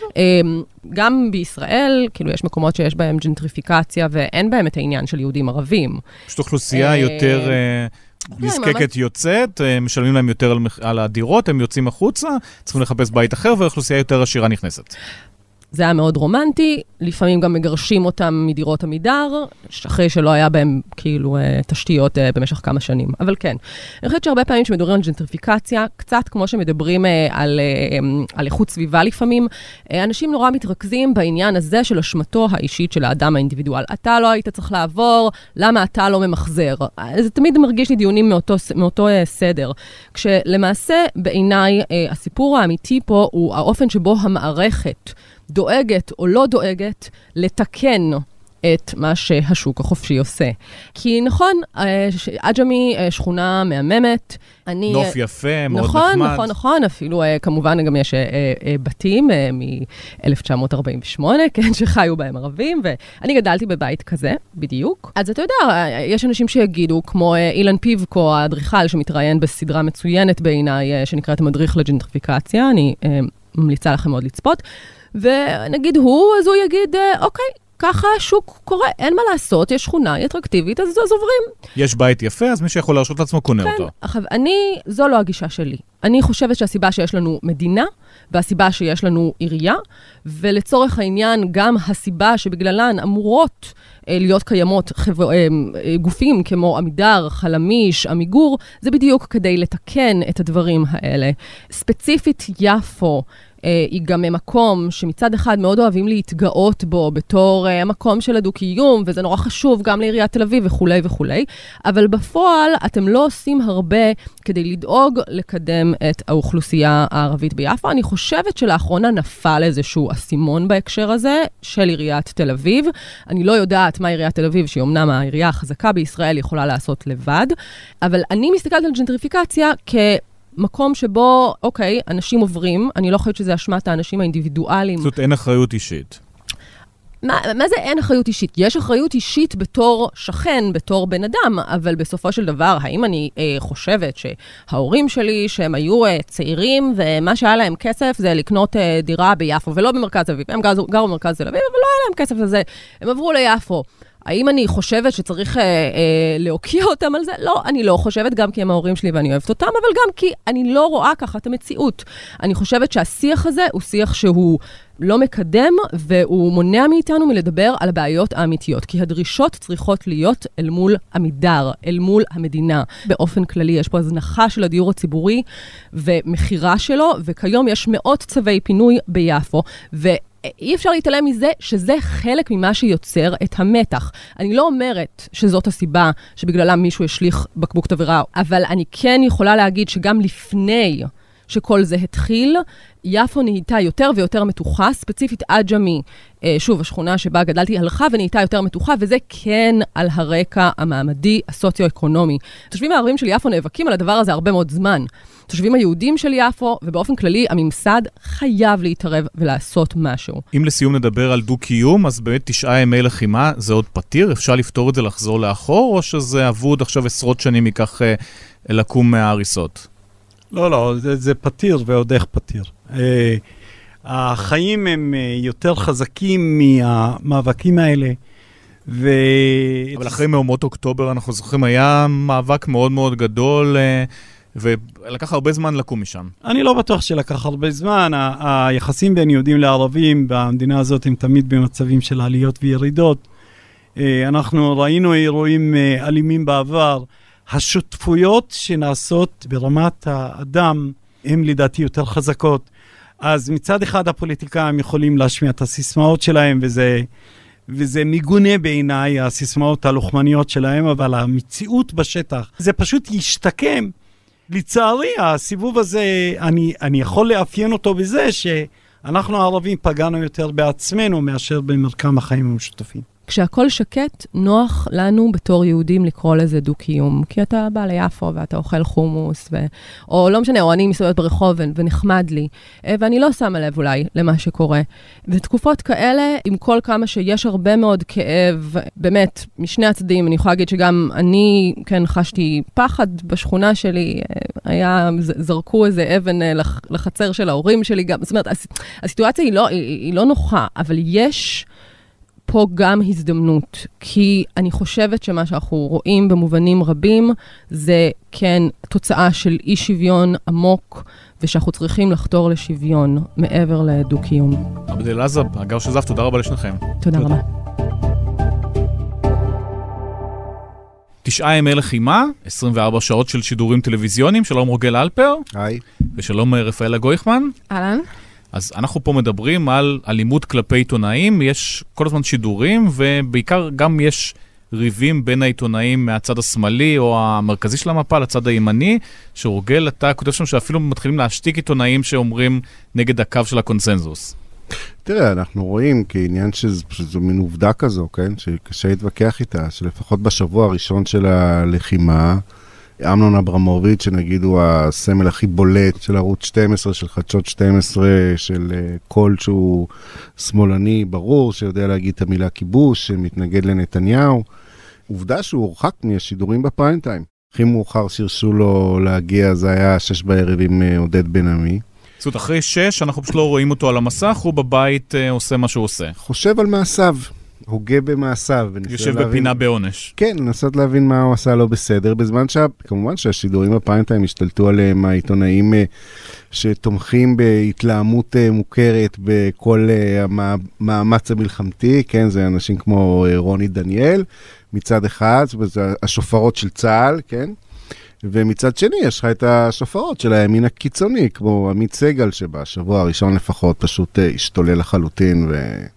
גם בישראל, כאילו יש מקומות שיש בהם ג'נטריפיקציה, ואין בהם את העניין של יהודים ערבים. פשוט אוכלוסייה יותר נזקקת יוצאת, משלמים להם יותר על הדירות, הם יוצאים החוצה, צריכים לחפש בית אחר, ואוכלוסייה יותר עשירה נכנסת. זה היה מאוד רומנטי, לפעמים גם מגרשים אותם מדירות עמידר, אחרי שלא היה בהם כאילו תשתיות במשך כמה שנים. אבל כן, אני חושבת שהרבה פעמים שמדברים על ג'נטריפיקציה, קצת כמו שמדברים על איכות סביבה לפעמים, אנשים נורא מתרכזים בעניין הזה של אשמתו האישית של האדם האינדיבידואל. אתה לא היית צריך לעבור, למה אתה לא ממחזר? זה תמיד מרגיש לי דיונים מאותו סדר. כשלמעשה בעיניי הסיפור האמיתי פה הוא האופן שבו המערכת דואגת או לא דואגת לתקן את מה שהשוק החופשי עושה. כי נכון, עג'מי שכונה מהממת. נוף יפה, מאוד נחמד. נכון, אפילו כמובן גם יש בתים מ-1948, כן, שחיו בהם ערבים, ואני גדלתי בבית כזה, בדיוק. אז אתה יודע, יש אנשים שיגידו, כמו אילן פיבקו, האדריכל שמתראיין בסדרה מצוינת בעיניי, שנקראת המדריך לג'נטריפיקציה, אני ממליצה לכם מאוד לצפות, ונגיד אז הוא יגיד, אוקיי, ככה השוק קורה, אין מה לעשות, יש שכונה, היא אטרקטיבית, אז עוברים. יש בית יפה, אז מי שיכול להרשות לעצמו קונה אותו. עכשיו, זו לא הגישה שלי. אני חושבת שהסיבה שיש לנו מדינה, והסיבה שיש לנו עירייה, ולצורך העניין גם הסיבה שבגללן אמורות להיות קיימות גופים כמו עמידר, חלמיש, עמיגור, זה בדיוק כדי לתקן את הדברים האלה. ספציפית יפו, היא גם מקום שמצד אחד מאוד אוהבים להתגאות בו בתור המקום של הדו-קיום, וזה נורא חשוב גם לעיריית תל אביב וכו' וכו'. אבל בפועל אתם לא עושים הרבה כדי לדאוג לקדם את האוכלוסייה הערבית ביפו. אני חושבת שלאחרונה נפל איזשהו אסימון בהקשר הזה של עיריית תל אביב. אני לא יודעת מה עיריית תל אביב, שהיא אומנם העירייה החזקה בישראל, יכולה לעשות לבד, אבל אני מסתכלת על ג'נטריפיקציה מקום שבו, אוקיי, אנשים עוברים, אני לא חושבת שזה אשמת האנשים האינדיבידואליים. זאת אין אחריות אישית. מה זה אין אחריות אישית? יש אחריות אישית בתור שכן, בתור בן אדם, אבל בסופו של דבר, האם אני חושבת שההורים שלי, שהם היו צעירים, ומה שהיה להם כסף זה לקנות דירה ביפו, ולא במרכז תל אביב, הם גרו במרכז תל אביב, אבל לא היה להם כסף לזה, הם עברו ליפו. האם אני חושבת שצריך להוקיע אותם על זה? לא, אני לא חושבת, גם כי הם ההורים שלי ואני אוהבת אותם, אבל גם כי אני לא רואה ככה את המציאות. אני חושבת שהשיח הזה הוא שיח שהוא לא מקדם, והוא מונע מאיתנו מלדבר על הבעיות האמיתיות, כי הדרישות צריכות להיות אל מול עמידר, אל מול המדינה. באופן כללי יש פה הזנחה של הדיור הציבורי ומחירה שלו, וכיום יש מאות צווי פינוי ביפו, אי אפשר להתעלם מזה שזה חלק ממה שיוצר את המתח. אני לא אומרת שזאת הסיבה שבגללה מישהו ישליך בקבוק תבערה, אבל אני כן יכולה להגיד שגם לפני שכל זה התחיל, יפו נהייתה יותר ויותר מתוחה, ספציפית עג'מי, שוב, השכונה שבה גדלתי, הלכה ונהייתה יותר מתוחה, וזה כן על הרקע המעמדי, הסוציו-אקונומי. תושבים הערבים של יפו נאבקים על הדבר הזה הרבה מאוד זמן. תושבים היהודים של יפו, ובאופן כללי, הממסד חייב להתערב ולעשות משהו. אם לסיום נדבר על דו-קיום, אז באמת 9 ימי לחימה, זה עוד פתיר? אפשר לפתור את זה לחזור לאחור, או שזה עבוד עכשיו עשרות שנים ייקח לקום מההריסות? לא, זה פתיר ועוד איך פתיר. החיים הם יותר חזקים מהמאבקים האלה. אבל אחרי מהומות אוקטובר, אנחנו זוכרים, היה מאבק מאוד מאוד גדול, ולקח הרבה זמן לקום משם. אני לא בטוח שלקח הרבה זמן. היחסים בין יהודים לערבים במדינה הזאת הם תמיד במצבים של עליות וירידות. אנחנו ראינו אירועים אלימים בעבר. השותפויות שנעשות ברמת האדם הן לדעתי יותר חזקות. אז מצד אחד הפוליטיקאים יכולים להשמיע את הסיסמאות שלהם, וזה מגונה בעיניי, הסיסמאות הלוחמניות שלהם, אבל המציאות בשטח, זה פשוט ישתקם. לצערי, הסיבוב הזה, אני יכול לאפיין אותו בזה שאנחנו הערבים פגענו יותר בעצמנו מאשר במרקם החיים המשותפים. כשהכל שקט, נוח לנו בתור יהודים לקרוא לזה דו-קיום. כי אתה בא ליפו ואתה אוכל חומוס, או לא משנה, או אני מסתובבת ברחוב ונחמד לי. ואני לא שמה לב אולי למה שקורה. ותקופות כאלה, עם כל כמה שיש הרבה מאוד כאב, באמת, משני הצדדים, אני יכולה להגיד שגם אני, כן, חשתי פחד בשכונה שלי, זרקו איזה אבן לחצר של ההורים שלי גם. זאת אומרת, הסיטואציה היא לא נוחה, אבל יש פה גם הזדמנות, כי אני חושבת שמה שאנחנו רואים במובנים רבים, זה כן תוצאה של אי שוויון עמוק, ושאנחנו צריכים לחתור לשוויון מעבר לדו-קיום. עבד אל-עזב, הגר שזף, תודה רבה לשניכם. תודה רבה. 9 ימי לחימה, 24 שעות של שידורים טלוויזיוניים. שלום רוגל אלפר. היי. ושלום רפאלה גויכמן. אהלן. אז אנחנו פה מדברים על אלימות כלפי עיתונאים, יש כל הזמן שידורים, ובעיקר גם יש ריבים בין העיתונאים מהצד השמאלי או המרכזי של המפה לצד הימני, שרוגל, אתה כותב שם שאפילו מתחילים להשתיק עיתונאים שאומרים נגד הקו של הקונסנזוס. תראה, אנחנו רואים כעניין שזו מין עובדה כזו, כן? שקשה להתווכח איתה, שלפחות בשבוע הראשון של הלחימה, אמנון אברמוביץ', שנגיד הוא הסמל הכי בולט של ערוץ 12, של חדשות 12, של קול שהוא שמאלני ברור, שיודע להגיד את המילה כיבוש, שמתנגד לנתניהו. עובדה שהוא הורחק מהשידורים בפריים טיים. הכי מאוחר שהרשו לו להגיע, זה היה 6 בערב עם עודד בן עמי. זאת אומרת, אחרי 6, אנחנו פשוט לא רואים אותו על המסך, הוא בבית עושה מה שהוא עושה. חושב על מעשיו. הוגה במעשיו. יושב בפינה בעונש. כן, לנסות להבין מה הוא עשה לא בסדר, בזמן כמובן שהשידורים בפריים-טיים השתלטו עליהם העיתונאים שתומכים בהתלהמות מוכרת בכל המאמץ המלחמתי, כן, זה אנשים כמו רוני דניאל, מצד אחד, זה השופרות של צה"ל, כן, ומצד שני יש לך את השופרות של הימין הקיצוני, כמו עמית סגל שבשבוע הראשון לפחות פשוט השתולל לחלוטין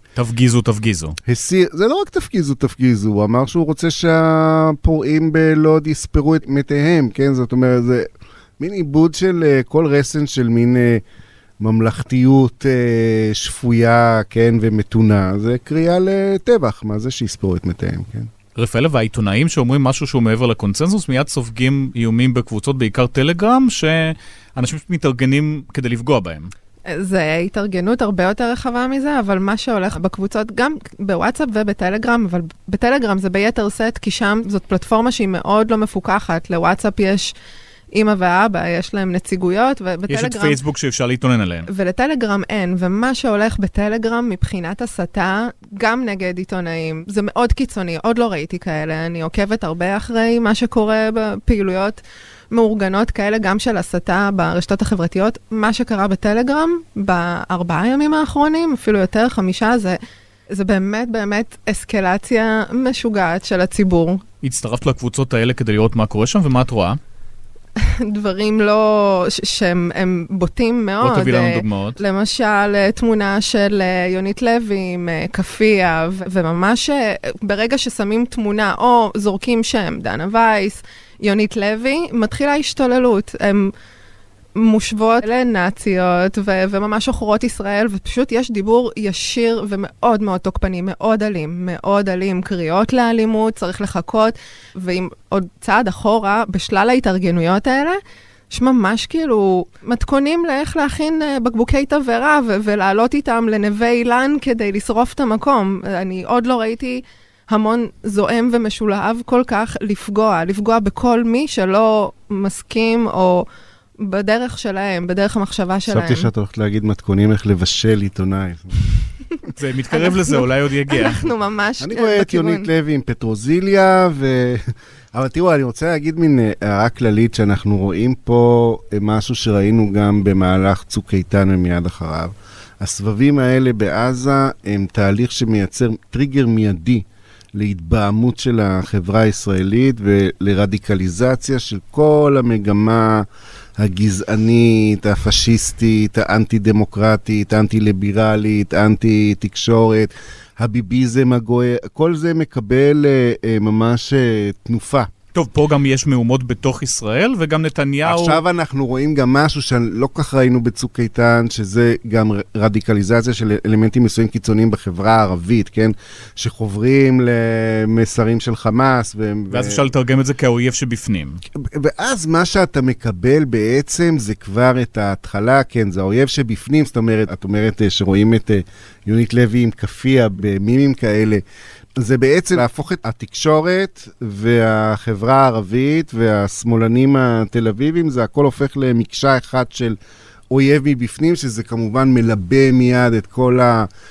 תפגיזו. זה לא רק תפגיזו, הוא אמר שהוא רוצה שהפורעים בלוד יספרו את מתיהם, כן? זאת אומרת, זה מין עיבוד של כל רסן של מין ממלכתיות שפויה, כן, ומתונה. זה קריאה לטבח, מה זה שיספרו את מתיהם, כן? רפאלה, והעיתונאים שאומרים משהו שהוא מעבר לקונצנזוס, מיד סופגים איומים בקבוצות, בעיקר טלגרם, שאנשים מתארגנים כדי לפגוע בהם. זה התארגנות הרבה יותר רחבה מזה, אבל מה שהולך בקבוצות, גם בוואטסאפ ובטלגרם, אבל בטלגרם זה ביתר סט, כי שם זאת פלטפורמה שהיא מאוד לא מפוקחת. לוואטסאפ יש אמא ואבא, יש להם נציגויות, ובטלגרם... יש את פייסבוק שאפשר להתעונן עליהן. ולטלגרם אין, ומה שהולך בטלגרם מבחינת הסתה, גם נגד עיתונאים, זה מאוד קיצוני, עוד לא ראיתי כאלה, אני עוקבת הרבה אחרי מה שקורה בפעילויות מאורגנות כאלה, גם של הסתה ברשתות החברתיות. מה שקרה בטלגרם, ב4 ימים האחרונים, אפילו יותר, 5, זה באמת אסקלציה משוגעת של הציבור. הצטרפת לקבוצות האלה כדי לראות מה קורה שם, ומה את רואה? דברים לא, שהם בוטים מאוד. בוא תביא לנו דוגמאות. למשל, תמונה של יונית לוי עם כפיה, וממש ברגע ששמים תמונה, או זורקים שם, דנה וייס, יונית לוי, מתחילה השתוללות. הן מושוות לנאציות, וממש שוחרות ישראל, ופשוט יש דיבור ישיר ומאוד מאוד תוקפני, מאוד אלים, קריאות לאלימות, צריך לחכות, ועם עוד צעד אחורה, בשלל ההתארגנויות האלה, יש ממש כאילו מתכונים לאיך להכין בקבוקי תברה, ולעלות איתם לנווה אילן כדי לשרוף את המקום. אני עוד לא ראיתי המון זועם ומשולהב כל כך לפגוע בכל מי שלא מסכים או בדרך שלהם, בדרך המחשבה שלהם. חשבתי שאת הולכת להגיד מתכונים איך לבשל עיתונאי. זה מתקרב לזה, אולי עוד יגיע. אנחנו ממש אני רואה את יונית לוי עם פטרוזיליה, אבל תראו, אני רוצה להגיד מין הערה כללית שאנחנו רואים פה משהו שראינו גם במהלך צוק איתן ומיד אחריו. הסבבים האלה בעזה הם תהליך שמייצר טריגר מיידי להתבעמות של החברה הישראלית ולרדיקליזציה של כל המגמה הגזענית, הפשיסטית, האנטי-דמוקרטית, האנטי-ליברלית, האנטי-תקשורת, הביביזם הגוי, כל זה מקבל ממש תנופה. טוב, פה גם יש מהומות בתוך ישראל, וגם נתניהו... עכשיו אנחנו רואים גם משהו שלא כך ראינו בצוק איתן, שזה גם רדיקליזציה של אלמנטים מסוים קיצוניים בחברה הערבית, כן? שחוברים למסרים של חמאס. ואז אפשר לתרגם את זה כאויב שבפנים. ואז מה שאתה מקבל בעצם זה כבר את ההתחלה, כן? זה האויב שבפנים, זאת אומרת, את אומרת שרואים את יונית לוי עם כפיה במימים כאלה, זה בעצם להפוך את התקשורת והחברה הערבית והשמאלנים התל אביבים, זה הכל הופך למקשה אחת של אויב מבפנים, שזה כמובן מלבה מיד את כל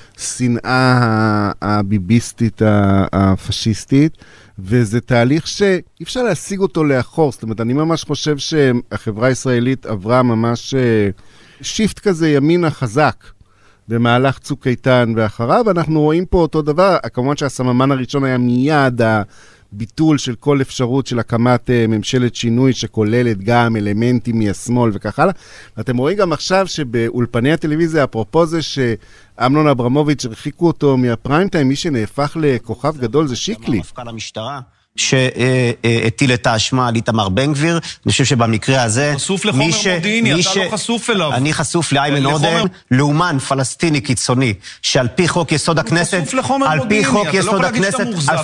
השנאה הביביסטית הפשיסטית, וזה תהליך שאי אפשר להשיג אותו לאחור. זאת אומרת, אני ממש חושב שהחברה הישראלית עברה ממש שיפט כזה ימינה חזק, במהלך צוק איתן ואחריו, אנחנו רואים פה אותו דבר, כמובן שהסממן הראשון היה מיד הביטול של כל אפשרות של הקמת ממשלת שינוי שכוללת גם אלמנטים מהשמאל וכך הלאה. ואתם רואים גם עכשיו שבאולפני הטלוויזיה, אפרופו זה שאמנון אברמוביץ' הרחיקו אותו מהפריים טיים, מי שנהפך לכוכב גדול זה שיקלי. מפכ"ל המשטרה שהטיל את האשמה על איתמר בן גביר, אני חושב שבמקרה הזה... חשוף לחומר מודיעיני, אתה לא חשוף אליו. אני חשוף לאיימן עודה, לאומן פלסטיני קיצוני, שעל פי חוק יסוד הכנסת, על פי חוק יסוד הכנסת,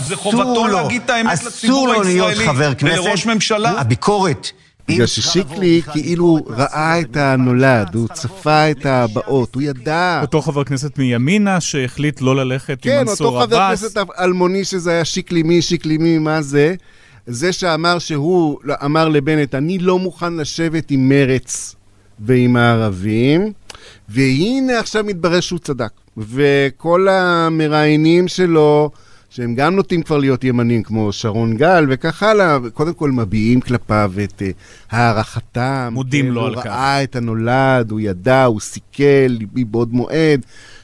אסור לו להיות חבר כנסת, הביקורת... בגלל ששיקלי כאילו ראה את הנולד, הוא צפה את הבאות, הוא ידע. אותו חבר כנסת מימינה שהחליט לא ללכת עם מנסור עבאס. כן, אותו חבר כנסת אלמוני שזה היה שיקלי מי, מה זה? זה שאמר שהוא אמר לבנט, אני לא מוכן לשבת עם מרץ ועם הערבים, והנה עכשיו מתברר שהוא צדק. וכל המראיינים שלו, שהם גם נוטים כבר להיות ימנים, כמו שרון גל וכך הלאה, קודם כל מביעים כלפיו את הערכתם. מודים לו על כך. הוא ראה את הנולד, הוא ידע, הוא סיכל, מבעוד מועד.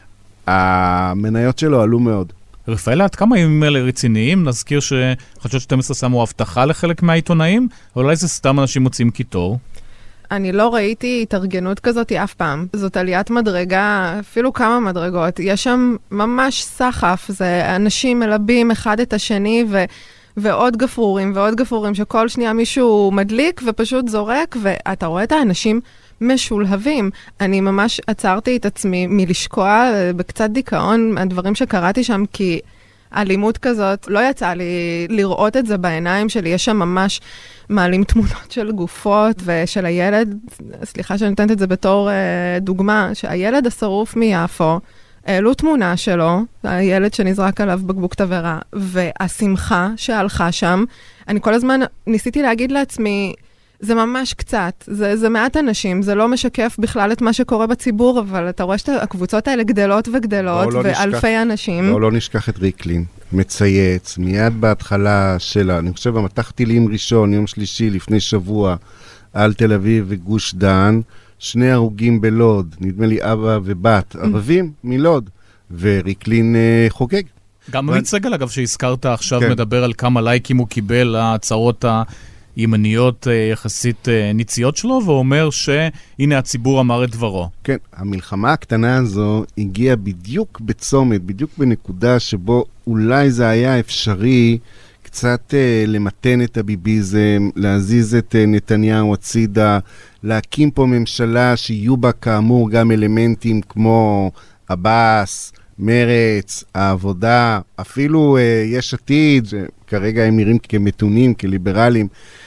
המניות שלו עלו מאוד. רפאלה, עד כמה הימים האלה רציניים? נזכיר שחדשות 12 שמו הבטחה לחלק מהעיתונאים, אבל אולי זה סתם אנשים מוצאים קיטור. אני לא ראיתי התארגנות כזאת אף פעם. זאת עליית מדרגה, אפילו כמה מדרגות. יש שם ממש סחף, זה אנשים מלבים אחד את השני ועוד גפרורים ועוד גפרורים, שכל שנייה מישהו מדליק ופשוט זורק, ואתה רואה את האנשים משולהבים. אני ממש עצרתי את עצמי מלשקוע בקצת דיכאון מהדברים שקראתי שם, כי אלימות כזאת, לא יצא לי לראות את זה בעיניים שלי, יש שם ממש מעלים תמונות של גופות ושל הילד, סליחה שאני נותנת את זה בתור דוגמה, שהילד השרוף מיפו, העלו תמונה שלו, הילד שנזרק עליו בקבוק תבערה, והשמחה שהלכה שם, אני כל הזמן ניסיתי להגיד לעצמי, זה ממש קצת, זה מעט אנשים, זה לא משקף בכלל את מה שקורה בציבור, אבל אתה רואה שהקבוצות האלה גדלות וגדלות, ואלפי אנשים. לא נשכח את ריקלין, מצייץ, מיד בהתחלה שלה, אני חושב, המתח טילים ראשון, יום שלישי, לפני שבוע, על תל אביב וגוש דן, 2 הרוגים בלוד, נדמה לי אבא ובת, ערבים מלוד, וריקלין חוגג. גם עמית סגל, אגב, שהזכרת עכשיו, מדבר על כמה לייקים הוא קיבל להצהרות ימניות יחסית ניציות שלו, ואומר שהנה הציבור אמר את דברו. כן, המלחמה הקטנה הזו הגיעה בדיוק בצומת, בדיוק בנקודה שבו אולי זה היה אפשרי קצת למתן את הביביזם, להזיז את נתניהו הצידה, להקים פה ממשלה שיהיו בה כאמור גם אלמנטים כמו עבאס, מרץ, העבודה, אפילו יש עתיד, שכרגע הם נראים כמתונים, כליברלים,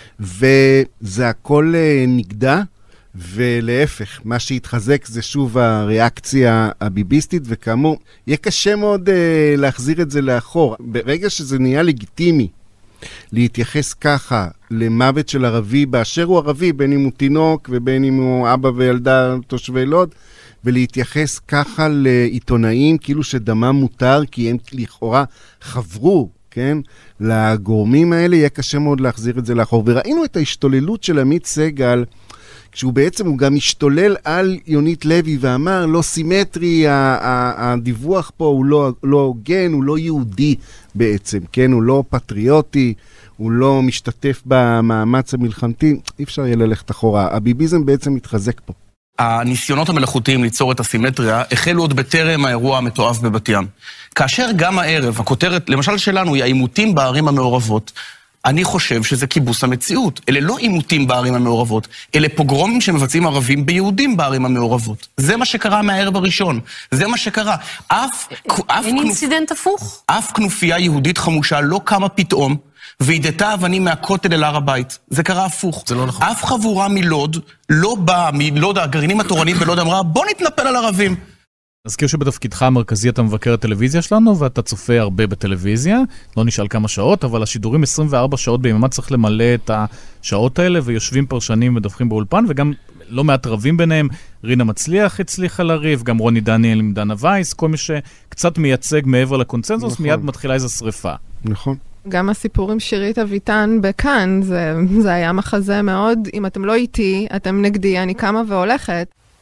וזה הכל נגדע, ולהפך, מה שהתחזק זה שוב הריאקציה הביביסטית, וכאמור, יהיה קשה מאוד להחזיר את זה לאחור. ברגע שזה נהיה לגיטימי, להתייחס ככה למוות של ערבי, באשר הוא ערבי, בין אם הוא תינוק ובין אם הוא אבא וילדה תושבי לוד, ולהתייחס ככה לעיתונאים כאילו שדמם מותר, כי הם לכאורה חברו, כן? לגורמים האלה יהיה קשה מאוד להחזיר את זה לאחור. וראינו את ההשתוללות של עמית סגל, כשהוא בעצם הוא גם השתולל על יונית לוי ואמר, לא סימטרי, הדיווח פה הוא לא הוגן, הוא לא יהודי בעצם, כן? הוא לא פטריוטי, הוא לא משתתף במאמץ המלחמתי, אי אפשר יהיה ללכת אחורה. הביביזם בעצם מתחזק פה. הניסיונות המלאכותיים ליצור את הסימטריה החלו עוד בטרם האירוע המתועב בבת ים. כאשר גם הערב, הכותרת, למשל שלנו, היא העימותים בערים המעורבות, אני חושב שזה כיבוס המציאות. אלה לא עימותים בערים המעורבות, אלה פוגרומים שמבצעים ערבים ביהודים בערים המעורבות. זה מה שקרה מהערב הראשון. זה מה שקרה. אין אינסידנט הפוך? אף כנופיה יהודית חמושה לא קמה פתאום, והידתה אבנים מהכותל אל הר הבית. זה קרה הפוך. זה לא נכון. אף חבורה מלוד, לא באה מלוד, הגרעינים התורניים בלוד אמרה, בוא נתנפל על ערבים. נזכיר שבתפקידך המרכזי אתה מבקר הטלוויזיה שלנו, ואתה צופה הרבה בטלוויזיה. לא נשאל כמה שעות, אבל השידורים 24 שעות ביממה צריך למלא את השעות האלה, ויושבים פרשנים מדווחים באולפן, וגם לא מעט רבים ביניהם. רינה מצליח הצליחה לריב, גם רוני דניאל עם דנה וייס, כל מי שקצת מייצג מעבר לקונצנזוס, מיד מתחילה איזו שריפה. נכון. גם הסיפור עם שירית אביטן בכאן, זה היה מחזה מאוד, אם אתם לא איתי, אתם נגדי, אני קמה והולכת.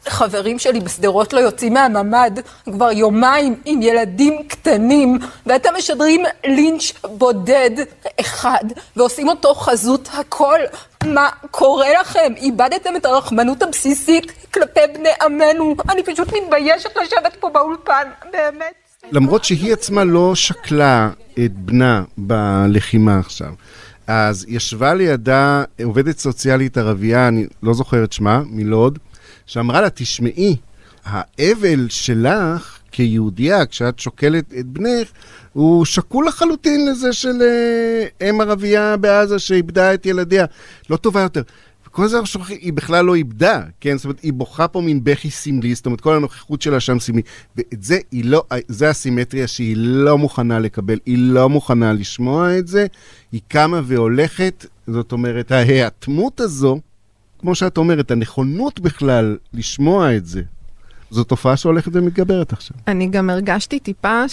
חברים שלי בסדרות לא יוצאים מהממד כבר יומיים עם ילדים קטנים, ואתם משדרים לינץ' בודד אחד ועושים אותו חזות הכל. מה קורה לכם? איבדתם את הרחמנות הבסיסית כלפי בני עמנו. אני פשוט מתביישת לשבת פה באולפן, באמת. למרות שהיא עצמה לא שקלה את בנה בלחימה עכשיו. אז ישבה לידה עובדת סוציאלית ערבייה, אני לא זוכר את שמה, מלוד, שאמרה לה, תשמעי, האבל שלך כיהודיה, כשאת שוקלת את בנך, הוא שקול לחלוטין לזה של אם ערבייה בעזה שאיבדה את ילדיה. לא טובה יותר. וכל זה היא בכלל לא איבדה, כן? זאת אומרת, היא בוכה פה מן בכי סמלי, זאת אומרת, כל הנוכחות שלה שם סמלי. ואת זה היא לא, זה הסימטריה שהיא לא מוכנה לקבל, היא לא מוכנה לשמוע את זה, היא קמה והולכת, זאת אומרת, ההיעתמות הזו, כמו שאת אומרת, הנכונות בכלל לשמוע את זה, זו תופעה שהולכת ומתגברת עכשיו. אני גם הרגשתי טיפה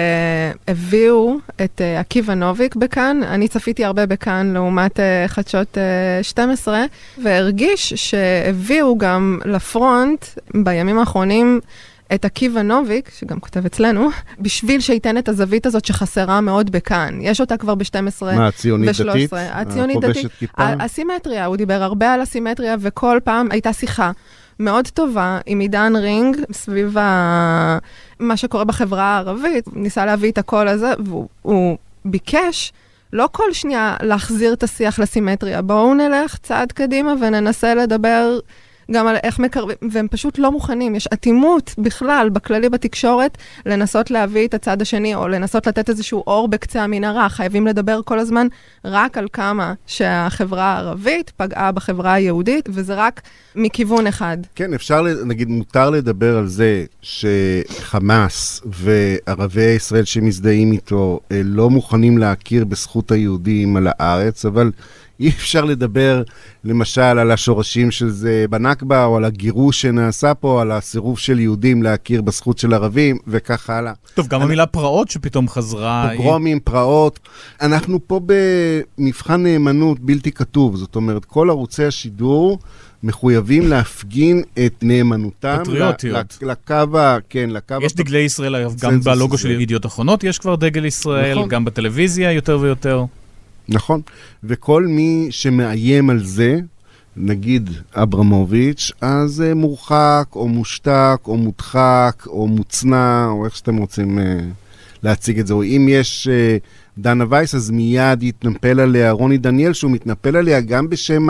שהביאו את עקיבא נוביק בכאן, אני צפיתי הרבה בכאן לעומת חדשות 12, והרגיש שהביאו גם לפרונט בימים האחרונים את עקיבא נוביק, שגם כותב אצלנו, בשביל שייתן את הזווית הזאת שחסרה מאוד בכאן. יש אותה כבר ב-12 ו-13. מה, הציונית דתית? הציונית דתית. הסימטריה, הוא דיבר הרבה על הסימטריה, וכל פעם הייתה שיחה מאוד טובה עם עידן רינג, סביב מה שקורה בחברה הערבית. ניסה להביא את הקול הזה, והוא ביקש לא כל שנייה להחזיר את השיח לסימטריה. בואו נלך צעד קדימה וננסה לדבר גם על איך מקרבים, והם פשוט לא מוכנים. יש אטימות בכלל, בכללי בתקשורת, לנסות להביא את הצד השני, או לנסות לתת איזשהו אור בקצה המנהרה. חייבים לדבר כל הזמן רק על כמה שהחברה הערבית פגעה בחברה היהודית, וזה רק מכיוון אחד. כן, אפשר, נגיד, מותר לדבר על זה שחמאס וערבי ישראל שמזדהים איתו לא מוכנים להכיר בזכות היהודים על הארץ, אבל אי אפשר לדבר, למשל, על השורשים של זה בנכבה, או על הגירוש שנעשה פה, על הסירוב של יהודים להכיר בזכות של ערבים, וכך הלאה. טוב, גם המילה פרעות שפתאום חזרה. פוגרומים, פרעות. אנחנו פה במבחן נאמנות בלתי כתוב, זאת אומרת, כל ערוצי השידור מחויבים להפגין את נאמנותם. פטריוטיות. לקו, כן, לקו. יש דגלי ישראל, גם בלוגו של ידיעות אחרונות, יש כבר דגל ישראל, גם בטלוויזיה יותר ויותר. נכון, וכל מי שמאיים על זה, נגיד אברמוביץ', אז מורחק או מושתק או מודחק או מוצנע, או איך שאתם רוצים להציג את זה. או אם יש דנה וייס, אז מיד יתנפל עליה רוני דניאל, שהוא מתנפל עליה גם בשם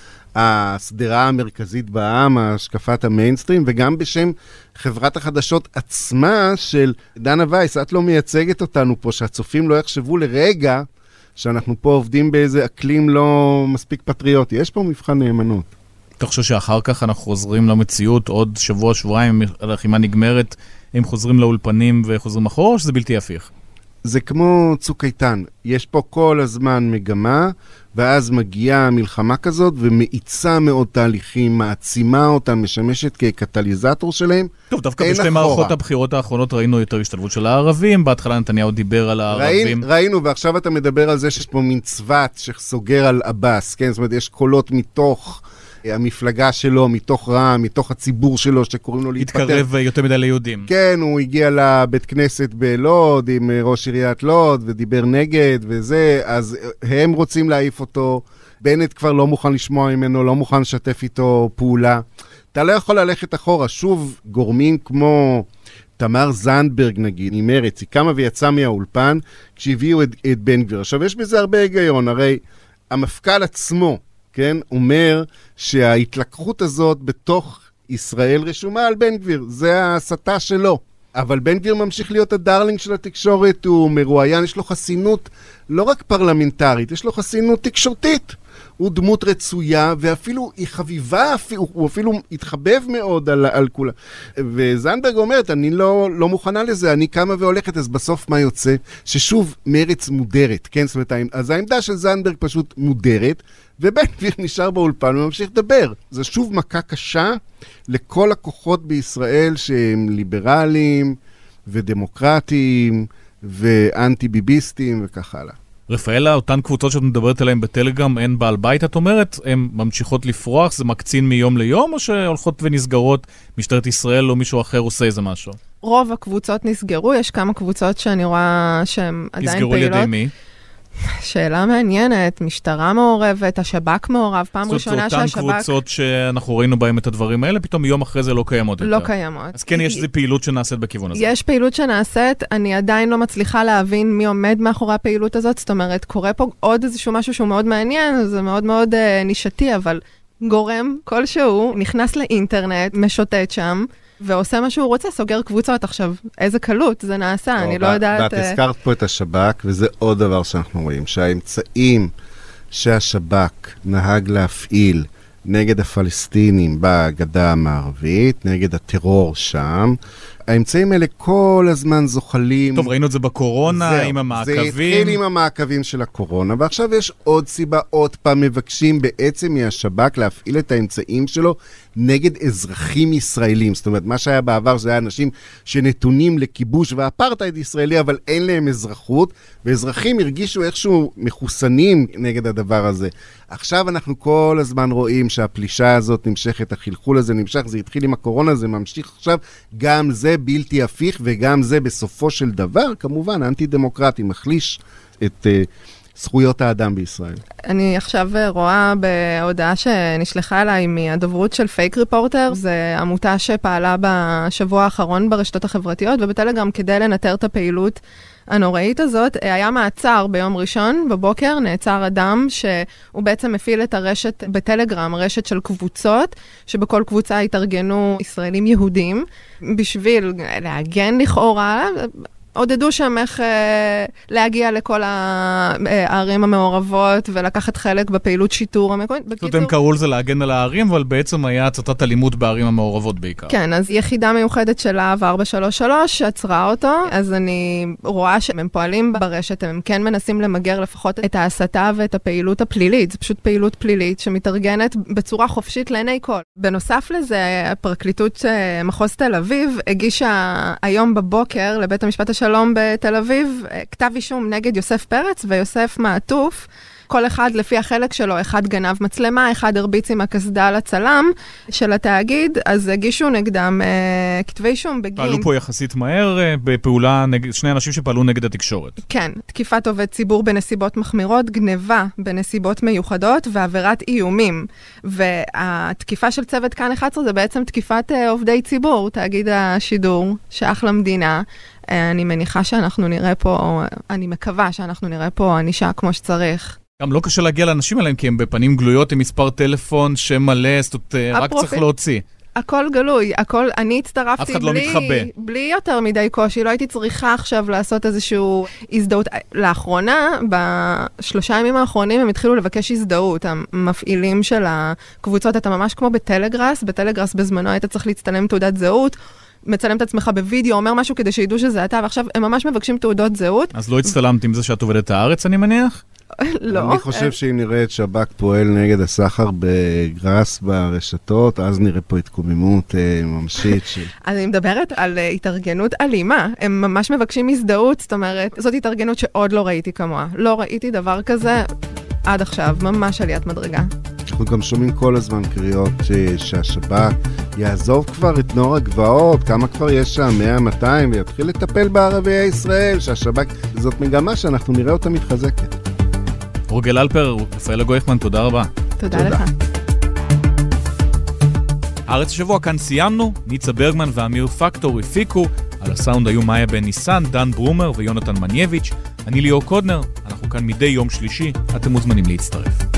הסדרה המרכזית בעם, השקפת המיינסטרים, וגם בשם חברת החדשות עצמה של דנה וייס. את לא מייצגת אותנו פה, שהצופים לא יחשבו לרגע שאנחנו פה עובדים באיזה אקלים לא מספיק פטריוטי. יש פה מבחן נאמנות. אתה חושב שאחר כך אנחנו חוזרים למציאות עוד שבוע, שבועיים, הלחימה נגמרת, הם חוזרים לאולפנים וחוזרים אחורה, או שזה בלתי הפיך? זה כמו צוק איתן. יש פה כל הזמן מגמה, ואז מגיעה מלחמה כזאת, ומאיצה מאוד תהליכים, מעצימה אותם, משמשת כקטליזטור שלהם. טוב, דווקא בשתי מערכות הבחירות האחרונות ראינו יותר השתלבות של הערבים, בהתחלה נתניהו דיבר על הערבים. ראינו, ועכשיו אתה מדבר על זה שיש פה מין צוות שסוגר על אבס, כן? זאת אומרת, יש קולות מתוך המפלגה שלו, מתוך רע"מ, מתוך הציבור שלו, שקוראים לו להתפטר. התקרב יותר מדי ליהודים. כן, הוא הגיע לבית כנסת בלוד, עם ראש עיריית לוד, ודיבר נגד, וזה, אז הם רוצים להעיף אותו, בנט כבר לא מוכן לשמוע ממנו, לא מוכן לשתף איתו פעולה. אתה לא יכול ללכת אחורה, שוב, גורמים כמו תמר זנדברג, נגיד, עם מרץ, היא קמה ויצאה מהאולפן, כשהביאו את בן גביר. עכשיו, יש בזה הרבה היגיון, הרי המפכ"ל עצמו, כן, אומר שההתלקחות הזאת בתוך ישראל רשומה על בן גביר, זה ההסתה שלו. אבל בן גביר ממשיך להיות הדרלינג של התקשורת, הוא מרואיין, יש לו חסינות לא רק פרלמנטרית, יש לו חסינות תקשורתית. הוא דמות רצויה, ואפילו היא חביבה, הוא אפילו התחבב מאוד על כולה. וזנדברג אומרת, אני לא מוכנה לזה, אני קמה והולכת, אז בסוף מה יוצא? ששוב מרץ מודרת, כן? זאת אומרת, אז העמדה של זנדברג פשוט מודרת, ובן גביר נשאר באולפן וממשיך לדבר. זה שוב מכה קשה לכל הכוחות בישראל שהם ליברליים ודמוקרטיים ואנטי-ביביסטים וכך הלאה. רפאלה, אותן קבוצות שאת מדברת עליהן בטלגרם, אין בעל בית, את אומרת, הן ממשיכות לפרוח, זה מקצין מיום ליום, או שהולכות ונסגרות משטרת ישראל או מישהו אחר עושה איזה משהו? רוב הקבוצות נסגרו, יש כמה קבוצות שאני רואה שהן עדיין פעילות. נסגרו לידי מי? שאלה מעניינת, משטרה מעורבת, השב"כ מעורב, פעם ראשונה שהשב"כ... זאת אותן קבוצות שאנחנו ראינו בהם את הדברים האלה, פתאום יום אחרי זה לא קיימות יותר. לא קיימות. אז כן, יש איזו פעילות שנעשית בכיוון הזה. יש פעילות שנעשית, אני עדיין לא מצליחה להבין מי עומד מאחורי הפעילות הזאת, זאת אומרת, קורה פה עוד איזשהו משהו שהוא מאוד מעניין, זה מאוד מאוד נישתי, אבל גורם כלשהו נכנס לאינטרנט, משוטט שם, ועושה מה שהוא רוצה, סוגר קבוצות. עכשיו, איזה קלות זה נעשה, אני לא יודעת... ואת הזכרת פה את השב"כ, וזה עוד דבר שאנחנו רואים, שהאמצעים שהשב"כ נהג להפעיל נגד הפלסטינים בגדה המערבית, נגד הטרור שם, האמצעים האלה כל הזמן זוחלים. טוב, ראינו את זה בקורונה, עם המעקבים. זה התחיל עם המעקבים של הקורונה, ועכשיו יש עוד סיבה, עוד פעם מבקשים בעצם מהשב"כ להפעיל את האמצעים שלו נגד אזרחים ישראלים. זאת אומרת, מה שהיה בעבר זה היה אנשים שנתונים לכיבוש ואפרטהייד ישראלי, אבל אין להם אזרחות, ואזרחים הרגישו איכשהו מחוסנים נגד הדבר הזה. עכשיו אנחנו כל הזמן רואים שהפלישה הזאת נמשכת, החלחול הזה נמשך, זה התחיל עם הקורונה, זה ממשיך עכשיו, גם זה בלתי הפיך, וגם זה בסופו של דבר, כמובן, האנטי-דמוקרטי מחליש את זכויות האדם בישראל. אני עכשיו רואה בהודעה שנשלחה אליי מהדוברות של פייק ריפורטר, זה עמותה שפעלה בשבוע האחרון ברשתות החברתיות, ובטלגרם כדי לנטר את הפעילות הנוראית הזאת, היה מעצר ביום ראשון בבוקר, נעצר אדם שהוא בעצם מפעיל את הרשת בטלגרם, רשת של קבוצות, שבכל קבוצה התארגנו ישראלים יהודים, בשביל להגן לכאורה, עודדו שם איך להגיע לכל הערים המעורבות ולקחת חלק בפעילות שיטור המקומית. זאת הם קראו לזה להגן על הערים, אבל בעצם היה הצתת אלימות בערים המעורבות בעיקר. כן, אז יחידה מיוחדת של להב 433 שעצרה אותו, אז אני רואה שהם פועלים ברשת, הם כן מנסים למגר לפחות את ההסתה ואת הפעילות הפלילית, זה פשוט פעילות פלילית שמתארגנת בצורה חופשית לעיני כל. בנוסף לזה, הפרקליטות מחוז תל אביב הגישה היום בבוקר לבית המשפט שלום בתל אביב, כתב אישום נגד יוסף פרץ ויוסף מעטוף, כל אחד לפי החלק שלו, אחד גנב מצלמה, אחד הרביץ עם הקסדה לצלם של התאגיד, אז הגישו נגדם כתבי אישום בגין... פעלו פה יחסית מהר בפעולה נגד שני אנשים שפעלו נגד התקשורת. כן, תקיפת עובד ציבור בנסיבות מחמירות, גניבה בנסיבות מיוחדות ועבירת איומים. והתקיפה של צוות כאן 11 זה בעצם תקיפת עובדי ציבור, תאגיד השידור, שאח למדינה. אני מניחה שאנחנו נראה פה, אני מקווה שאנחנו נראה פה ענישה כמו שצריך. גם לא קשה להגיע לאנשים עליהם, כי הם בפנים גלויות עם מספר טלפון שמלא, זאת רק צריך להוציא. הכל גלוי, הכל, אני הצטרפתי בלי יותר מדי קושי, לא הייתי צריכה עכשיו לעשות איזשהו הזדהות. לאחרונה, בשלושה ימים האחרונים הם התחילו לבקש הזדהות, המפעילים של הקבוצות, אתה ממש כמו בטלגרס בזמנו היית צריך להצטלם תעודת זהות, מצלם את עצמך בווידאו, אומר משהו כדי שידעו שזה אתה, ועכשיו הם ממש מבקשים תעודות זהות. אז לא הצטלמת עם זה שאת עובדת הארץ, אני מניח? לא. אני חושב שאם נראה את שב"כ פועל נגד הסחר בגרס ברשתות, אז נראה פה התקוממות ממשית. אז אני מדברת על התארגנות אלימה. הם ממש מבקשים הזדהות, זאת אומרת, זאת התארגנות שעוד לא ראיתי כמוה. לא ראיתי דבר כזה עד עכשיו, ממש עליית מדרגה. אנחנו גם שומעים כל הזמן קריאות שהשב"כ יעזוב כבר את נוער הגבעות, כמה כבר יש שם, 100, 200, ויתחיל לטפל בערביי ישראל, שהשב"כ, זאת מגמה שאנחנו נראה אותה מתחזקת. אורגל אלפר, רפאלה גויכמן, תודה רבה. תודה לך. הארץ השבוע כאן סיימנו, ניצה ברגמן ואמיר פקטור הפיקו, על הסאונד היו מאיה בן ניסן, דן ברומר ויונתן מנייביץ', אני ליאור קודנר, אנחנו כאן מדי יום שלישי, אתם מוזמנים להצטרף.